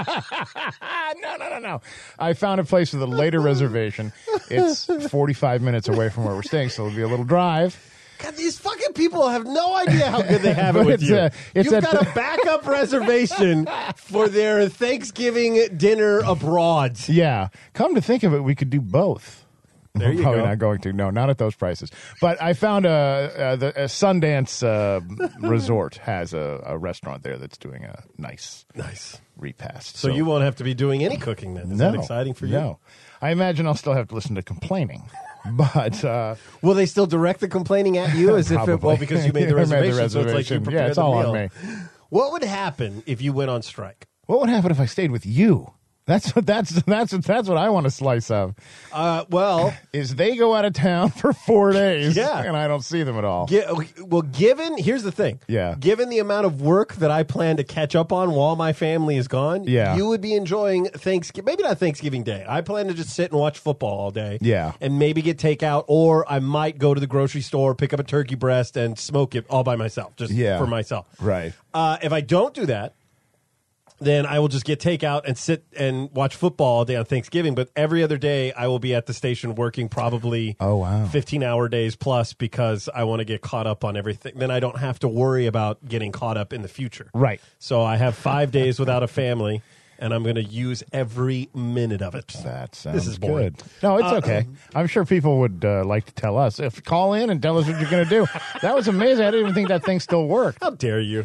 [SPEAKER 2] No. I found a place with a later reservation. It's 45 minutes away from where we're staying, so it'll be a little drive.
[SPEAKER 1] God, these fucking people have no idea how good they have it
[SPEAKER 2] But
[SPEAKER 1] with
[SPEAKER 2] it's,
[SPEAKER 1] you.
[SPEAKER 2] it's
[SPEAKER 1] You've
[SPEAKER 2] at
[SPEAKER 1] got
[SPEAKER 2] the-
[SPEAKER 1] a backup reservation for their Thanksgiving dinner abroad.
[SPEAKER 2] Yeah. Come to think of it, we could do both.
[SPEAKER 1] There you
[SPEAKER 2] Probably
[SPEAKER 1] go.
[SPEAKER 2] not going to. No, not at those prices. But I found a Sundance Resort has a restaurant there that's doing a nice repast.
[SPEAKER 1] So you won't have to be doing any cooking then. Is
[SPEAKER 2] no,
[SPEAKER 1] that exciting for you?
[SPEAKER 2] No. I imagine I'll still have to listen to complaining. But
[SPEAKER 1] Will they still direct the complaining at you as if it,
[SPEAKER 2] Probably.
[SPEAKER 1] well, because you made the
[SPEAKER 2] I made the
[SPEAKER 1] reservation, so it's like you
[SPEAKER 2] reservation.
[SPEAKER 1] prepared
[SPEAKER 2] Yeah, it's
[SPEAKER 1] the
[SPEAKER 2] all
[SPEAKER 1] meal.
[SPEAKER 2] on me.
[SPEAKER 1] What would happen if you went on strike?
[SPEAKER 2] what would happen if I stayed with you? That's what I want a slice of.
[SPEAKER 1] Well,
[SPEAKER 2] Is they go out of town for 4 days,
[SPEAKER 1] Yeah.
[SPEAKER 2] and I don't see them at all.
[SPEAKER 1] here's the thing.
[SPEAKER 2] Yeah.
[SPEAKER 1] Given the amount of work that I plan to catch up on while my family is gone,
[SPEAKER 2] Yeah.
[SPEAKER 1] you would be enjoying Thanksgiving. Maybe not Thanksgiving Day. I plan to just sit and watch football all day.
[SPEAKER 2] Yeah.
[SPEAKER 1] And maybe get takeout, or I might go to the grocery store, pick up a turkey breast, and smoke it all by myself, just
[SPEAKER 2] Yeah.
[SPEAKER 1] for myself.
[SPEAKER 2] Right.
[SPEAKER 1] If I don't do that, then I will just get takeout and sit and watch football all day on Thanksgiving. But every other day, I will be at the station working probably 15-hour days plus because I want to get caught up on everything. Then I don't have to worry about getting caught up in the future.
[SPEAKER 2] Right.
[SPEAKER 1] So I have 5 days without a family, and I'm going to use every minute of it.
[SPEAKER 2] That sounds
[SPEAKER 1] This is boring.
[SPEAKER 2] good. No, it's okay. I'm sure people would like to tell us. If call in and tell us what you're going to do. That was amazing. I didn't even think that thing still worked.
[SPEAKER 1] How dare you?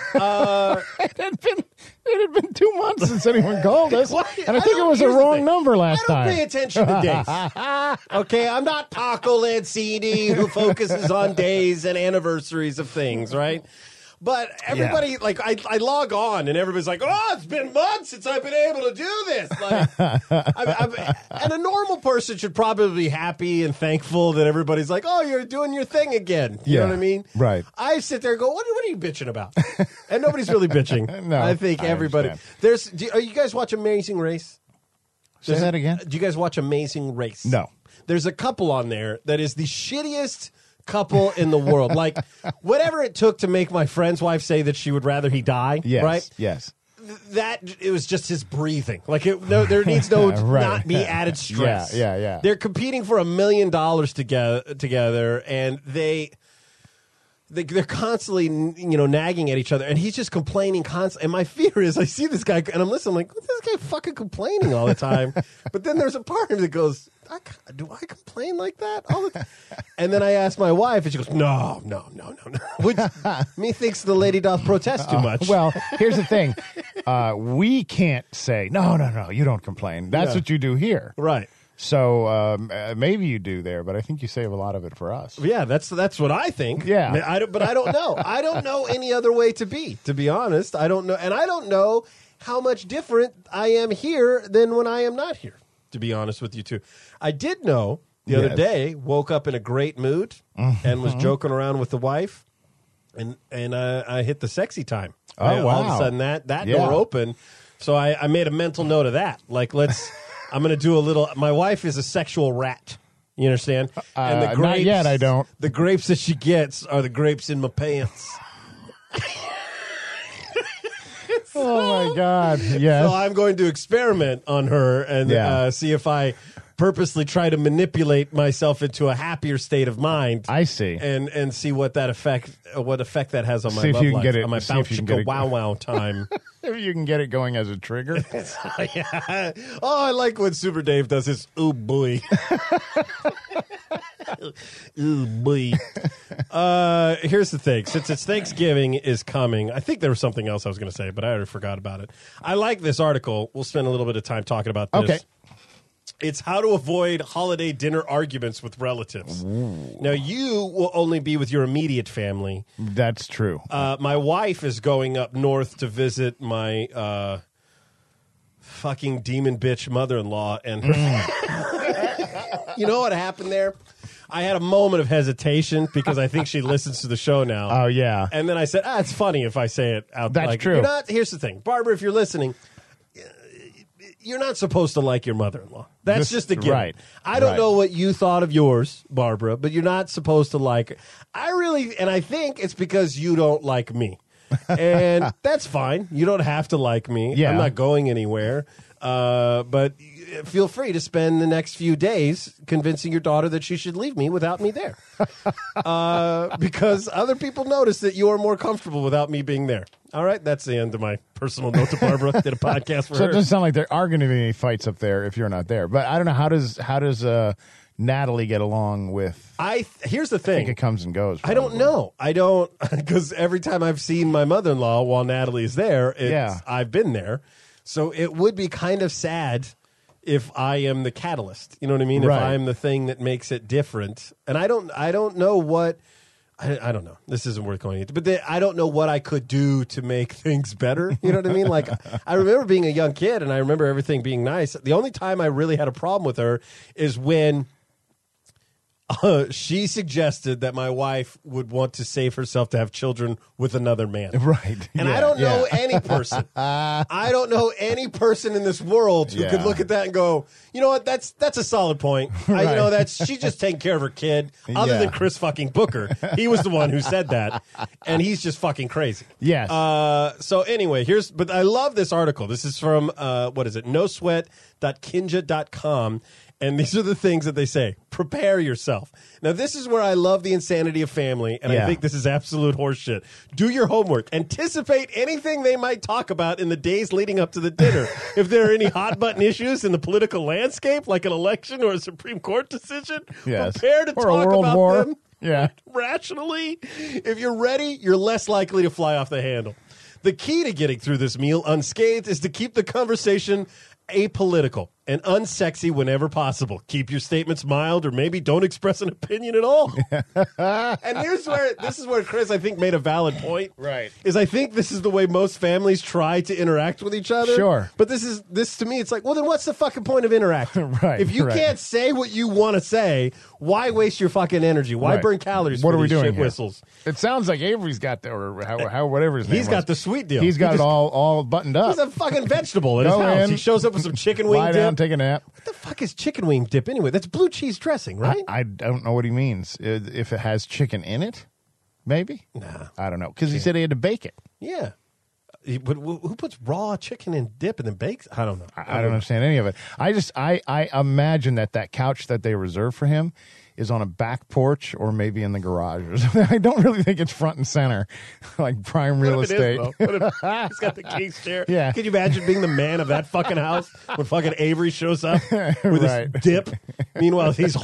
[SPEAKER 2] It had been 2 months since anyone called us,
[SPEAKER 1] What?
[SPEAKER 2] and I think it was a
[SPEAKER 1] Here's the
[SPEAKER 2] wrong
[SPEAKER 1] thing.
[SPEAKER 2] number last
[SPEAKER 1] I don't
[SPEAKER 2] time.
[SPEAKER 1] pay attention to days. Okay, I'm not Taco Lancini who focuses on days and anniversaries of things, right? But everybody, like, I log on and everybody's like, oh, it's been months since I've been able to do this. Like, and a normal person should probably be happy and thankful that everybody's like, oh, you're doing your thing again. You know
[SPEAKER 2] Yeah,
[SPEAKER 1] what I mean?
[SPEAKER 2] right.
[SPEAKER 1] I sit there and go, what are you bitching about? And nobody's really bitching.
[SPEAKER 2] No,
[SPEAKER 1] I think
[SPEAKER 2] I
[SPEAKER 1] everybody.
[SPEAKER 2] understand.
[SPEAKER 1] Are you guys watch Amazing Race?
[SPEAKER 2] Say that again?
[SPEAKER 1] Do you guys watch Amazing Race?
[SPEAKER 2] No.
[SPEAKER 1] There's a couple on there that is the shittiest couple in the world. Like, whatever it took to make my friend's wife say that she would rather he die,
[SPEAKER 2] Yes.
[SPEAKER 1] right?
[SPEAKER 2] Yes.
[SPEAKER 1] That it was just his breathing. Like, there needs no
[SPEAKER 2] Right.
[SPEAKER 1] not be added stress.
[SPEAKER 2] Yeah.
[SPEAKER 1] They're competing for $1 million together, and they're constantly, nagging at each other, and he's just complaining constantly. And my fear is, I see this guy, and I'm listening, I'm like, what's this guy fucking complaining all the time? But then there's a part of me that goes, do I complain like that all the time? And then I ask my wife, and she goes, no. Which methinks the lady doth protest too much.
[SPEAKER 2] Well, here's the thing. We can't say, no, you don't complain. That's
[SPEAKER 1] Yeah.
[SPEAKER 2] what you do here.
[SPEAKER 1] Right.
[SPEAKER 2] So maybe you do there, but I think you save a lot of it for us.
[SPEAKER 1] Yeah, that's what I think.
[SPEAKER 2] Yeah.
[SPEAKER 1] But I don't know. I don't know any other way to be honest. I don't know. And I don't know how much different I am here than when I am not here, to be honest with you, too. I did know the other
[SPEAKER 2] Yes.
[SPEAKER 1] day, woke up in a great mood and was joking around with the wife, and I hit the sexy time.
[SPEAKER 2] Oh,
[SPEAKER 1] All of
[SPEAKER 2] wow.
[SPEAKER 1] a sudden, that
[SPEAKER 2] Yeah.
[SPEAKER 1] door opened. So I made a mental note of that. Like, I'm going to do a little. My wife is a sexual rat. You understand? And the grapes,
[SPEAKER 2] not yet, I don't.
[SPEAKER 1] The grapes that she gets are the grapes in my pants.
[SPEAKER 2] Oh, my God. Yes.
[SPEAKER 1] So I'm going to experiment on her and
[SPEAKER 2] Yeah.
[SPEAKER 1] see if I purposely try to manipulate myself into a happier state of mind.
[SPEAKER 2] I see.
[SPEAKER 1] And see what effect that has on my
[SPEAKER 2] See if
[SPEAKER 1] love
[SPEAKER 2] you can
[SPEAKER 1] life,
[SPEAKER 2] get it-
[SPEAKER 1] on my
[SPEAKER 2] see if you can get
[SPEAKER 1] bounce
[SPEAKER 2] it-
[SPEAKER 1] wow wow time.
[SPEAKER 2] If you can get it going as a trigger.
[SPEAKER 1] Yeah. Oh, I like when Super Dave does his ooh boy. Ooh, boy. Here's the thing. Since it's Thanksgiving is coming, I think there was something else I was going to say, but I already forgot about it. I like this article. We'll spend a little bit of time talking about this.
[SPEAKER 2] Okay.
[SPEAKER 1] It's how to avoid holiday dinner arguments with relatives. Ooh. Now, you will only be with your immediate family.
[SPEAKER 2] That's true.
[SPEAKER 1] My wife is going up north to visit my fucking demon bitch mother-in-law. And you know what happened there? I had a moment of hesitation because I think she listens to the show now.
[SPEAKER 2] Oh, yeah.
[SPEAKER 1] And then I said, it's funny if I say it out.
[SPEAKER 2] That's true.
[SPEAKER 1] Here's the thing. Barbara, if you're listening, you're not supposed to like your mother-in-law. That's just a given.
[SPEAKER 2] Right.
[SPEAKER 1] I don't know what you thought of yours, Barbara, but you're not supposed to like her. I think it's because you don't like me. And that's fine. You don't have to like me.
[SPEAKER 2] Yeah.
[SPEAKER 1] I'm not going anywhere. But feel free to spend the next few days convincing your daughter that she should leave me without me there. Because other people notice that you are more comfortable without me being there. All right, that's the end of my personal note to Barbara. Did a podcast for
[SPEAKER 2] So
[SPEAKER 1] her.
[SPEAKER 2] it doesn't sound like there are going to be any fights up there if you're not there. But I don't know, how does Natalie get along with?
[SPEAKER 1] Here's the thing.
[SPEAKER 2] I think it comes and goes.
[SPEAKER 1] I don't know. I don't, because every time I've seen my mother-in-law while Natalie is there, I've been there. So it would be kind of sad if I am the catalyst. You know what I mean?
[SPEAKER 2] Right.
[SPEAKER 1] If I am the thing that makes it different. And I don't know what. I don't know. This isn't worth going into. But I don't know what I could do to make things better. You know what I mean? Like, I remember being a young kid, and I remember everything being nice. The only time I really had a problem with her is when she suggested that my wife would want to save herself to have children with another man.
[SPEAKER 2] Right.
[SPEAKER 1] And I don't know any person. I don't know any person in this world who could look at that and go, you know what, that's a solid point.
[SPEAKER 2] Right.
[SPEAKER 1] She's just taking care of her kid. Other than Chris fucking Booker. He was the one who said that. And he's just fucking crazy.
[SPEAKER 2] Yes.
[SPEAKER 1] So anyway, but I love this article. This is from, nosweat.kinja.com. And these are the things that they say. Prepare yourself. Now, this is where I love the insanity of family, and I think this is absolute horseshit. Do your homework. Anticipate anything they might talk about in the days leading up to the dinner. If there are any hot-button issues in the political landscape, like an election or a Supreme Court decision, prepare to talk about them rationally. If you're ready, you're less likely to fly off the handle. The key to getting through this meal unscathed is to keep the conversation apolitical and unsexy whenever possible. Keep your statements mild, or maybe don't express an opinion at all. And this is where Chris, I think, made a valid point.
[SPEAKER 2] Right.
[SPEAKER 1] Is I think this is the way most families try to interact with each other.
[SPEAKER 2] Sure.
[SPEAKER 1] But this to me, it's like, well, then what's the fucking point of interacting?
[SPEAKER 2] Right.
[SPEAKER 1] If you can't say what you want to say, why waste your fucking energy? Why burn calories
[SPEAKER 2] what
[SPEAKER 1] for
[SPEAKER 2] are we
[SPEAKER 1] these
[SPEAKER 2] doing
[SPEAKER 1] shit
[SPEAKER 2] here?
[SPEAKER 1] whistles?
[SPEAKER 2] It sounds like Avery's got whatever his name
[SPEAKER 1] He's
[SPEAKER 2] was.
[SPEAKER 1] got the sweet deal.
[SPEAKER 2] He's got it all buttoned up.
[SPEAKER 1] He's a fucking vegetable in his
[SPEAKER 2] Go
[SPEAKER 1] house.
[SPEAKER 2] in,
[SPEAKER 1] He shows up with some chicken wing
[SPEAKER 2] lie
[SPEAKER 1] dip.
[SPEAKER 2] down, take a nap.
[SPEAKER 1] What the fuck is chicken wing dip anyway? That's blue cheese dressing, right?
[SPEAKER 2] I don't know what he means. If it has chicken in it, maybe?
[SPEAKER 1] Nah.
[SPEAKER 2] I don't know. Because he said he had to bake it.
[SPEAKER 1] Yeah. But who puts raw chicken in dip and then bakes? I don't know.
[SPEAKER 2] I don't understand any of it. I imagine that couch that they reserved for him is on a back porch or maybe in the garage or something. I don't really think it's front and center, like prime real estate.
[SPEAKER 1] What if he's got the king's chair.
[SPEAKER 2] Yeah.
[SPEAKER 1] Could you imagine being the man of that fucking house when fucking Avery shows up with his dip? Meanwhile, he's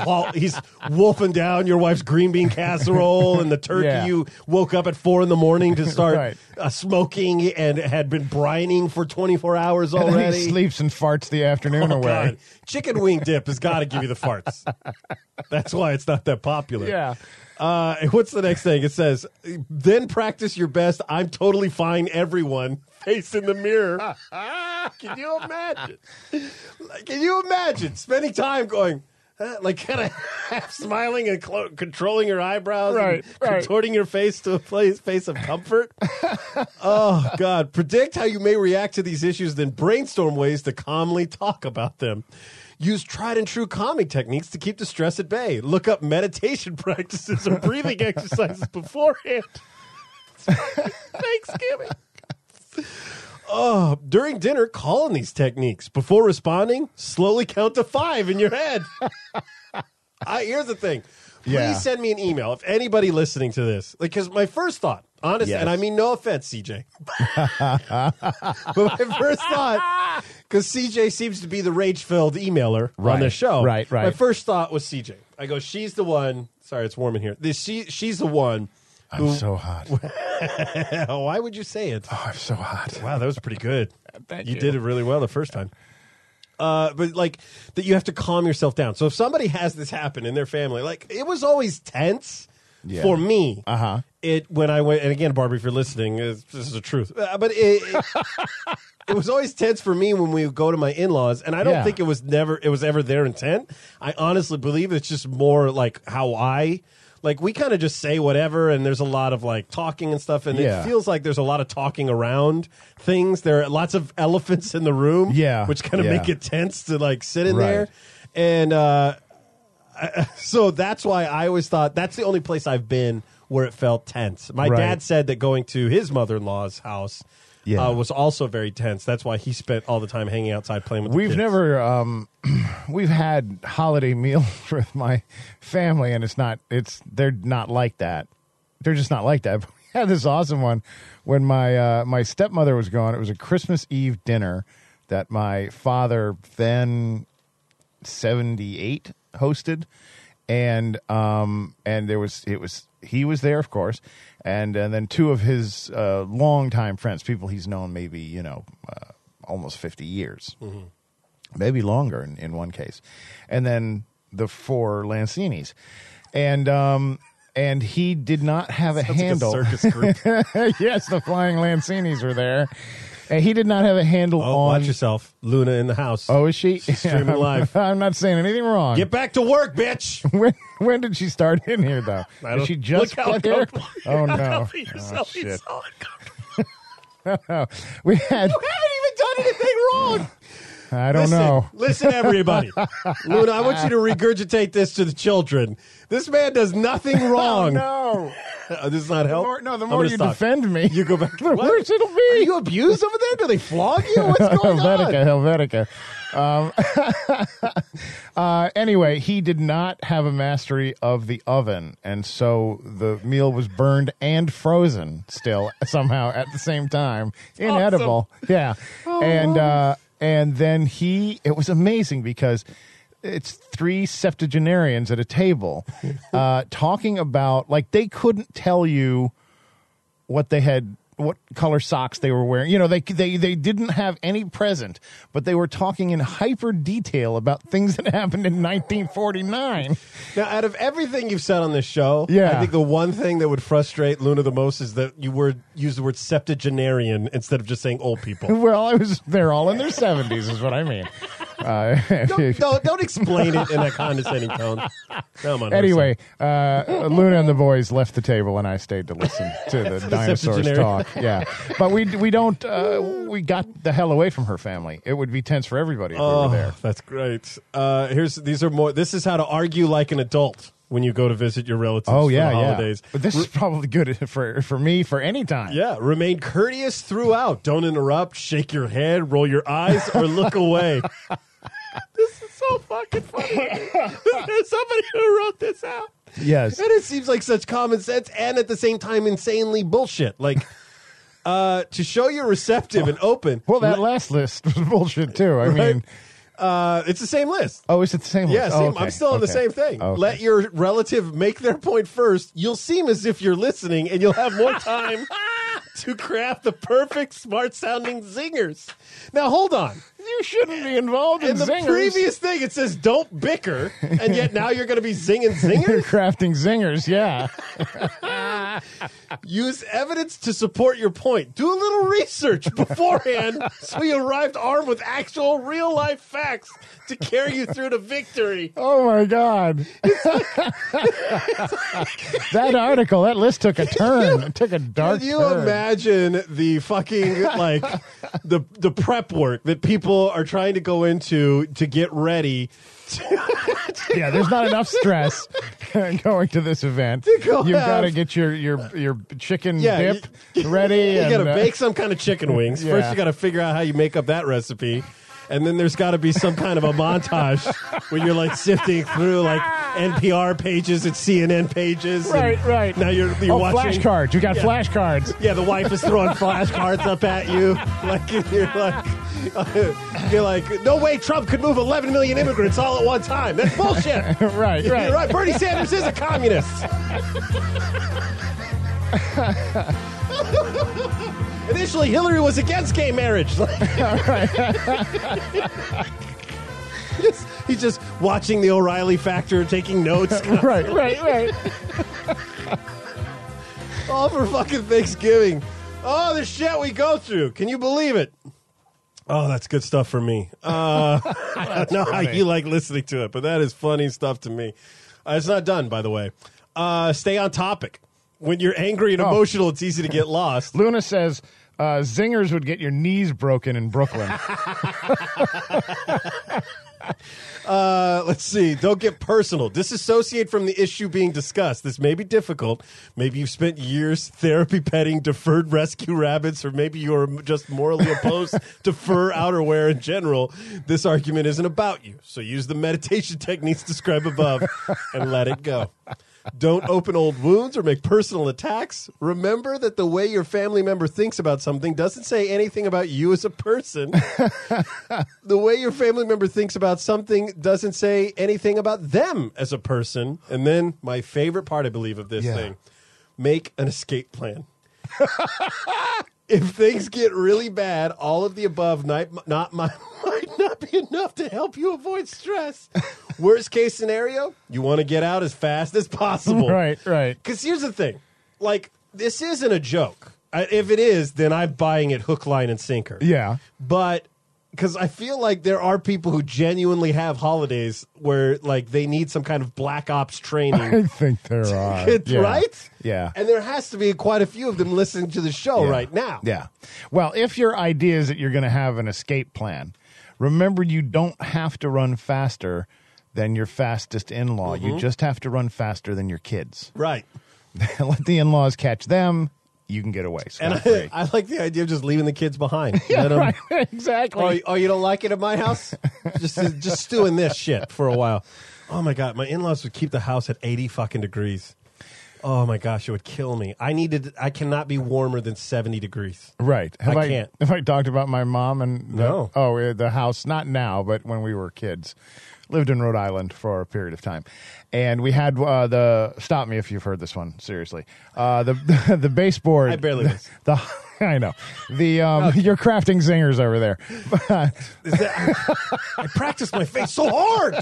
[SPEAKER 1] wolfing down your wife's green bean casserole and the turkey you woke up at 4 a.m. to start smoking and had been brining for 24 hours already.
[SPEAKER 2] And then he sleeps and farts the afternoon away.
[SPEAKER 1] God. Chicken wing dip has got to give you the farts. That's why it's not that popular.
[SPEAKER 2] Yeah.
[SPEAKER 1] What's the next thing? It says, then practice your best I'm totally fine everyone face in the mirror. Can you imagine? Can you imagine spending time going, like kind of half smiling and controlling your eyebrows and contorting your face to a face of comfort? Oh, God. Predict how you may react to these issues, then brainstorm ways to calmly talk about them. Use tried and true calming techniques to keep the stress at bay. Look up meditation practices or breathing exercises beforehand. Thanksgiving. During dinner, call on these techniques. Before responding, slowly count to 5 in your head. Here's the thing. Please send me an email if anybody listening to this. Because my first thought, honestly, and I mean no offense, CJ. But my first thought, because CJ seems to be the rage-filled emailer on the show.
[SPEAKER 2] Right.
[SPEAKER 1] My first thought was CJ. I go, she's the one. Sorry, it's warm in here. She's the one.
[SPEAKER 2] I'm so hot.
[SPEAKER 1] Why would you say it?
[SPEAKER 2] Oh, I'm so hot.
[SPEAKER 1] Wow, that was pretty good.
[SPEAKER 2] Thank
[SPEAKER 1] You
[SPEAKER 2] you.
[SPEAKER 1] did it really well the first time. But like that, you have to calm yourself down. So if somebody has this happen in their family, like it was always tense for me. When I went, and again, Barbie, if you're listening, this is the truth. But it was always tense for me when we would go to my in-laws, and I don't think it was ever their intent. I honestly believe it's just more like how we kind of just say whatever, and there's a lot of like talking and stuff, and it feels like there's a lot of talking around things. There are lots of elephants in the room, which kind of make it tense to like sit in there. And so that's why I always thought that's the only place I've been where it felt tense. My dad said that going to his mother-in-law's house was also very tense. That's why he spent all the time hanging outside playing with the kids.
[SPEAKER 2] We've had holiday meals with my family, and they're not like that. They're just not like that. But we had this awesome one when my stepmother was gone. It was a Christmas Eve dinner that my father, then 78, hosted, and he was there, of course, and then two of his longtime friends, people he's known maybe almost 50 years. Maybe longer in one case, and then the 4 Lancinis, and he did not have a handle.
[SPEAKER 1] Like a circus group.
[SPEAKER 2] Yes, the Flying Lancinis were there, and he did not have a handle on.
[SPEAKER 1] Watch yourself, Luna in the house.
[SPEAKER 2] Oh, is she?
[SPEAKER 1] She's streaming live.
[SPEAKER 2] I'm not saying anything wrong.
[SPEAKER 1] Get back to work, bitch.
[SPEAKER 2] When did she start in here though? Did she just get here? Oh no! Oh, shit. We had.
[SPEAKER 1] You haven't even done anything wrong.
[SPEAKER 2] I don't know.
[SPEAKER 1] Listen, everybody. Luna, I want you to regurgitate this to the children. This man does nothing wrong.
[SPEAKER 2] Oh, no.
[SPEAKER 1] This is not help?
[SPEAKER 2] The more you defend me,
[SPEAKER 1] you go back.
[SPEAKER 2] the worse it'll be.
[SPEAKER 1] Are you abused over there? Do they flog you? What's going
[SPEAKER 2] Helvetica. Anyway, he did not have a mastery of the oven, and so the meal was burned and frozen still somehow at the same time. Inedible. Awesome. Yeah. And then it was amazing because it's 3 septuagenarians at a table talking about, like, they couldn't tell you what color socks they were wearing. They didn't have any present, but they were talking in hyper detail about things that happened in 1949.
[SPEAKER 1] Now, out of everything you've said on this show, I think the one thing that would frustrate Luna the most is that you use the word septuagenarian instead of just saying old people.
[SPEAKER 2] Well, they're all in their 70s is what I mean.
[SPEAKER 1] Don't explain it in a condescending tone.
[SPEAKER 2] Anyway, Luna and the boys left the table, and I stayed to listen to the dinosaurs talk. Yeah, but we don't. We got the hell away from her family. It would be tense for everybody if we were there.
[SPEAKER 1] That's great. This is how to argue like an adult when you go to visit your relatives for the holidays.
[SPEAKER 2] But this is probably good for me for any time.
[SPEAKER 1] Yeah, remain courteous throughout. Don't interrupt, shake your head, roll your eyes, or look away. This is so fucking funny. There's somebody who wrote this out.
[SPEAKER 2] Yes.
[SPEAKER 1] And it seems like such common sense and at the same time insanely bullshit. Like, to show you're receptive and open.
[SPEAKER 2] Well, that last list was bullshit too. I mean,
[SPEAKER 1] it's the same list.
[SPEAKER 2] Oh, is it the same list?
[SPEAKER 1] Yeah, same.
[SPEAKER 2] Okay.
[SPEAKER 1] I'm still on the same thing.
[SPEAKER 2] Okay.
[SPEAKER 1] Let your relative make their point first. You'll seem as if you're listening, and you'll have more time to craft the perfect, smart-sounding zingers. Now, hold on.
[SPEAKER 2] You shouldn't be involved in
[SPEAKER 1] the
[SPEAKER 2] zingers.
[SPEAKER 1] Previous thing, it says don't bicker, and yet now you're going to be zinging zingers?
[SPEAKER 2] You're crafting zingers, yeah.
[SPEAKER 1] Use evidence to support your point. Do a little research beforehand so you arrived armed with actual real-life facts to carry you through to victory.
[SPEAKER 2] Oh, my God. That article, that list took a turn. It took a dark turn.
[SPEAKER 1] Can you imagine the fucking, like, the prep work that people are trying to go into to get ready?
[SPEAKER 2] Yeah, there's not enough stress going to this event. You've got to get your chicken dip ready.
[SPEAKER 1] You got to bake some kind of chicken wings. First, you got to figure out how you make up that recipe. And then there's got to be some kind of a montage where you're like sifting through like NPR pages and CNN pages. And
[SPEAKER 2] Right.
[SPEAKER 1] Now you're watching
[SPEAKER 2] flashcards. You got flashcards.
[SPEAKER 1] Yeah, the wife is throwing flashcards up at you. Like you're like, no way Trump could move 11 million immigrants all at one time. That's bullshit.
[SPEAKER 2] Right.
[SPEAKER 1] You're right. Bernie Sanders is a communist. Initially, Hillary was against gay marriage. He's just watching the O'Reilly Factor, taking notes.
[SPEAKER 2] Right.
[SPEAKER 1] All for fucking Thanksgiving. Oh, the shit we go through. Can you believe it? Oh, that's good stuff for me. I don't know how you like listening to it, but that is funny stuff to me. It's not done, by the way. Stay on topic. When you're angry and emotional, it's easy to get lost.
[SPEAKER 2] Luna says, zingers would get your knees broken in Brooklyn.
[SPEAKER 1] Let's see. Don't get personal. Disassociate from the issue being discussed. This may be difficult. Maybe you've spent years therapy petting deferred rescue rabbits, or maybe you're just morally opposed to fur outerwear in general. This argument isn't about you. So use the meditation techniques described above and let it go. Don't open old wounds or make personal attacks. Remember that the way your family member thinks about something doesn't say anything about you as a person. The way your family member thinks about something doesn't say anything about them as a person. And then my favorite part, I believe, of this thing, make an escape plan. If things get really bad, all of the above might not be enough to help you avoid stress. Worst case scenario, you want to get out as fast as possible.
[SPEAKER 2] Right.
[SPEAKER 1] Because here's the thing. Like, this isn't a joke. If it is, then I'm buying it hook, line, and sinker.
[SPEAKER 2] Yeah.
[SPEAKER 1] But because I feel like there are people who genuinely have holidays where, like, they need some kind of black ops training.
[SPEAKER 2] I think there are.
[SPEAKER 1] Right?
[SPEAKER 2] Yeah.
[SPEAKER 1] And there has to be quite a few of them listening to the show right now.
[SPEAKER 2] Yeah. Well, if your idea is that you're going to have an escape plan, remember you don't have to run faster than your fastest in-law. You just have to run faster than your kids.
[SPEAKER 1] Right.
[SPEAKER 2] Let the in-laws catch them. You can get away.
[SPEAKER 1] And I like the idea of just leaving the kids behind.
[SPEAKER 2] Yeah, right. Exactly.
[SPEAKER 1] Oh, you don't like it at my house? just stew in this shit for a while. Oh my God, my in-laws would keep the house at 80 fucking degrees. Oh my gosh, it would kill me. I cannot be warmer than 70 degrees.
[SPEAKER 2] Right.
[SPEAKER 1] I can't.
[SPEAKER 2] Have I talked about my mom and
[SPEAKER 1] No.
[SPEAKER 2] The house? Not now, but when we were kids. Lived in Rhode Island for a period of time, and we had stop me if you've heard this one. Seriously, the baseboard.
[SPEAKER 1] I barely was.
[SPEAKER 2] I know you're crafting zingers over there.
[SPEAKER 1] I practiced my face so hard.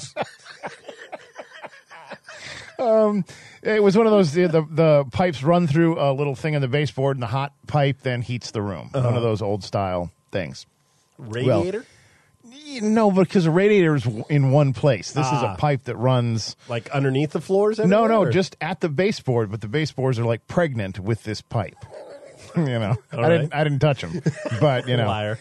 [SPEAKER 2] It was one of those the pipes run through a little thing in the baseboard, and the hot pipe then heats the room. One of those old style things.
[SPEAKER 1] Radiator.
[SPEAKER 2] No, because a radiator is in one place. This is a pipe that runs
[SPEAKER 1] like underneath the floors.
[SPEAKER 2] No, just at the baseboard. But the baseboards are like pregnant with this pipe. You know, I didn't touch them, but you know,
[SPEAKER 1] liar.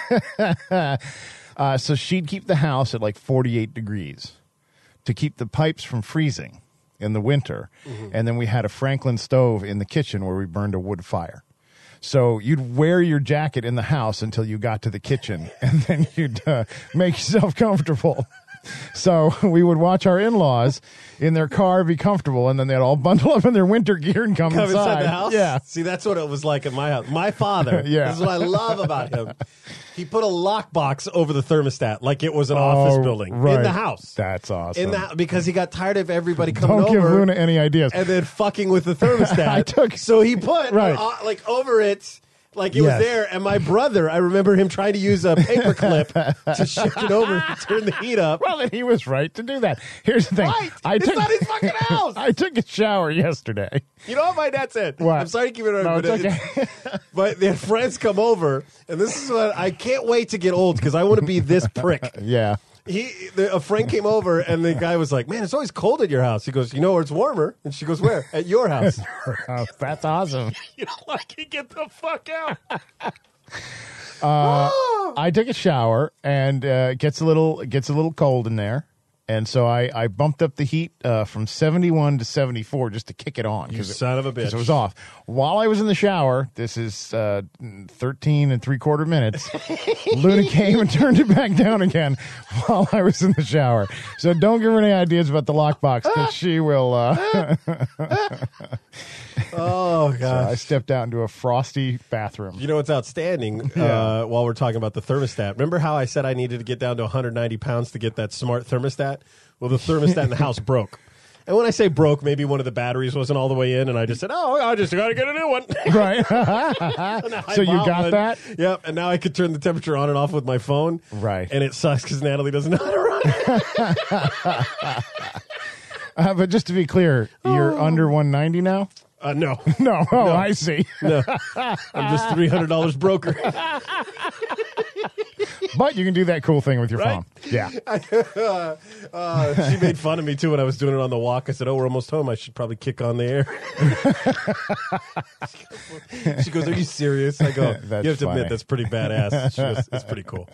[SPEAKER 2] So she'd keep the house at like 48 degrees to keep the pipes from freezing in the winter, and then we had a Franklin stove in the kitchen where we burned a wood fire. So you'd wear your jacket in the house until you got to the kitchen, and then you'd make yourself comfortable. So we would watch our in-laws in their car be comfortable, and then they'd all bundle up in their winter gear and come
[SPEAKER 1] inside the house?
[SPEAKER 2] Yeah.
[SPEAKER 1] See, that's what it was like at my house. My father,
[SPEAKER 2] Yeah.
[SPEAKER 1] this is what I love about him. He put a lockbox over the thermostat like it was an office building
[SPEAKER 2] right.
[SPEAKER 1] in the house.
[SPEAKER 2] That's awesome.
[SPEAKER 1] Because he got tired of everybody coming
[SPEAKER 2] Don't
[SPEAKER 1] over.
[SPEAKER 2] give Luna any ideas.
[SPEAKER 1] And then fucking with the thermostat. So he put like over it. Like it was there, and my brother, I remember him trying to use a paper clip to shift it over to turn the heat up.
[SPEAKER 2] Well, then he was right to do that. Here's the thing.
[SPEAKER 1] Right. It's not his fucking house.
[SPEAKER 2] I took a shower yesterday.
[SPEAKER 1] You know what my dad said?
[SPEAKER 2] What?
[SPEAKER 1] I'm sorry to keep it on,
[SPEAKER 2] No,
[SPEAKER 1] but
[SPEAKER 2] it's okay.
[SPEAKER 1] but their friends come over, and this is what I can't wait to get old because I want to be this prick.
[SPEAKER 2] Yeah.
[SPEAKER 1] A friend came over, and the guy was like, "Man, it's always cold at your house." He goes, "You know where it's warmer?" And she goes, "Where? At your house."
[SPEAKER 2] That's awesome.
[SPEAKER 1] You don't like it? Get the fuck out.
[SPEAKER 2] I took a shower, and it gets a little cold in there. And so I bumped up the heat from 71 to 74 just to kick it on.
[SPEAKER 1] You son of a bitch.
[SPEAKER 2] Because it was off. While I was in the shower, this is 13 3/4 minutes, Luna came and turned it back down again while I was in the shower. So don't give her any ideas about the lockbox, because she will...
[SPEAKER 1] Oh, gosh.
[SPEAKER 2] So I stepped out into a frosty bathroom.
[SPEAKER 1] You know what's outstanding while we're talking about the thermostat? Remember how I said I needed to get down to 190 pounds to get that smart thermostat? Well, the thermostat in the house broke. And when I say broke, maybe one of the batteries wasn't all the way in, and I just said, I just got to get a new one.
[SPEAKER 2] Right. So you got that?
[SPEAKER 1] Yep, and now I could turn the temperature on and off with my phone.
[SPEAKER 2] Right.
[SPEAKER 1] And it sucks because Natalie doesn't know how to run it.
[SPEAKER 2] But just to be clear, you're under 190 now?
[SPEAKER 1] No.
[SPEAKER 2] No. Oh, I see.
[SPEAKER 1] No. I'm just $300 broker.
[SPEAKER 2] But you can do that cool thing with your
[SPEAKER 1] Right?
[SPEAKER 2] phone. Yeah.
[SPEAKER 1] She made fun of me, too, when I was doing it on the walk. I said, we're almost home. I should probably kick on the air. She goes, are you serious? I go,
[SPEAKER 2] That's
[SPEAKER 1] you have to
[SPEAKER 2] funny.
[SPEAKER 1] admit, that's pretty badass. She goes, it's pretty cool.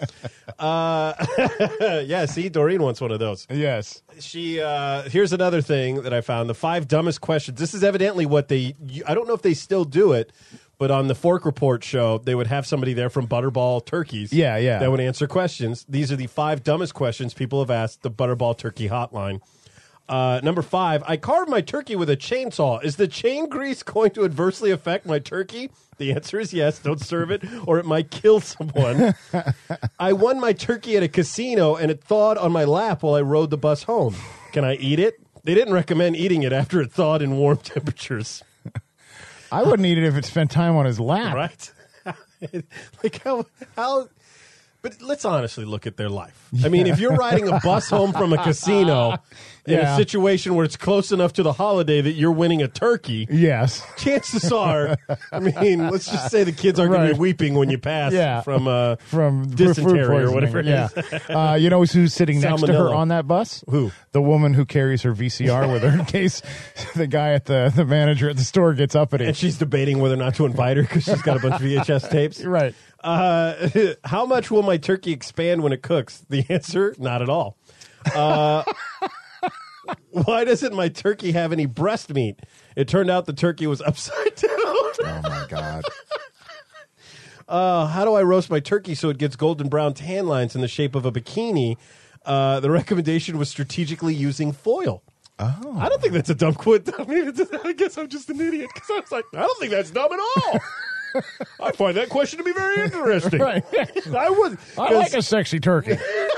[SPEAKER 1] Yeah, see, Doreen wants one of those.
[SPEAKER 2] Yes.
[SPEAKER 1] She here's another thing that I found: the 5 dumbest questions. This is evidently what I don't know if they still do it, but on the Fork Report show, they would have somebody there from Butterball Turkeys.
[SPEAKER 2] Yeah.
[SPEAKER 1] That would answer questions. These are the 5 dumbest questions people have asked the Butterball Turkey hotline. Number 5, I carved my turkey with a chainsaw. Is the chain grease going to adversely affect my turkey? The answer is yes. Don't serve it, or it might kill someone. I won my turkey at a casino, and it thawed on my lap while I rode the bus home. Can I eat it? They didn't recommend eating it after it thawed in warm temperatures.
[SPEAKER 2] I wouldn't eat it if it spent time on his lap.
[SPEAKER 1] Right? Like how but let's honestly look at their life. I mean, if you're riding a bus home from a casino in a situation where it's close enough to the holiday that you're winning a turkey,
[SPEAKER 2] Yes.
[SPEAKER 1] chances are, I mean, let's just say the kids aren't going to
[SPEAKER 2] Right.
[SPEAKER 1] be weeping when you pass
[SPEAKER 2] From
[SPEAKER 1] dysentery
[SPEAKER 2] food
[SPEAKER 1] or whatever
[SPEAKER 2] poisoning.
[SPEAKER 1] it is.
[SPEAKER 2] Yeah. You know who's sitting next to her
[SPEAKER 1] Salmonella.
[SPEAKER 2] on that bus?
[SPEAKER 1] Who?
[SPEAKER 2] The woman who carries her VCR with her in case the guy at the manager at the store gets uppity.
[SPEAKER 1] And she's debating whether or not to invite her because she's got a bunch of VHS tapes.
[SPEAKER 2] Right.
[SPEAKER 1] How much will my turkey expand when it cooks? The answer, not at all. Why doesn't my turkey have any breast meat? It turned out the turkey was upside down.
[SPEAKER 2] Oh, my God.
[SPEAKER 1] How do I roast my turkey so it gets golden brown tan lines in the shape of a bikini? The recommendation was strategically using foil. Oh. I don't think that's a dumb quit. I mean, I guess I'm just an idiot because I was like, I don't think that's dumb at all. I find that question to be very interesting.
[SPEAKER 2] Right.
[SPEAKER 1] I would.
[SPEAKER 2] I like a sexy turkey.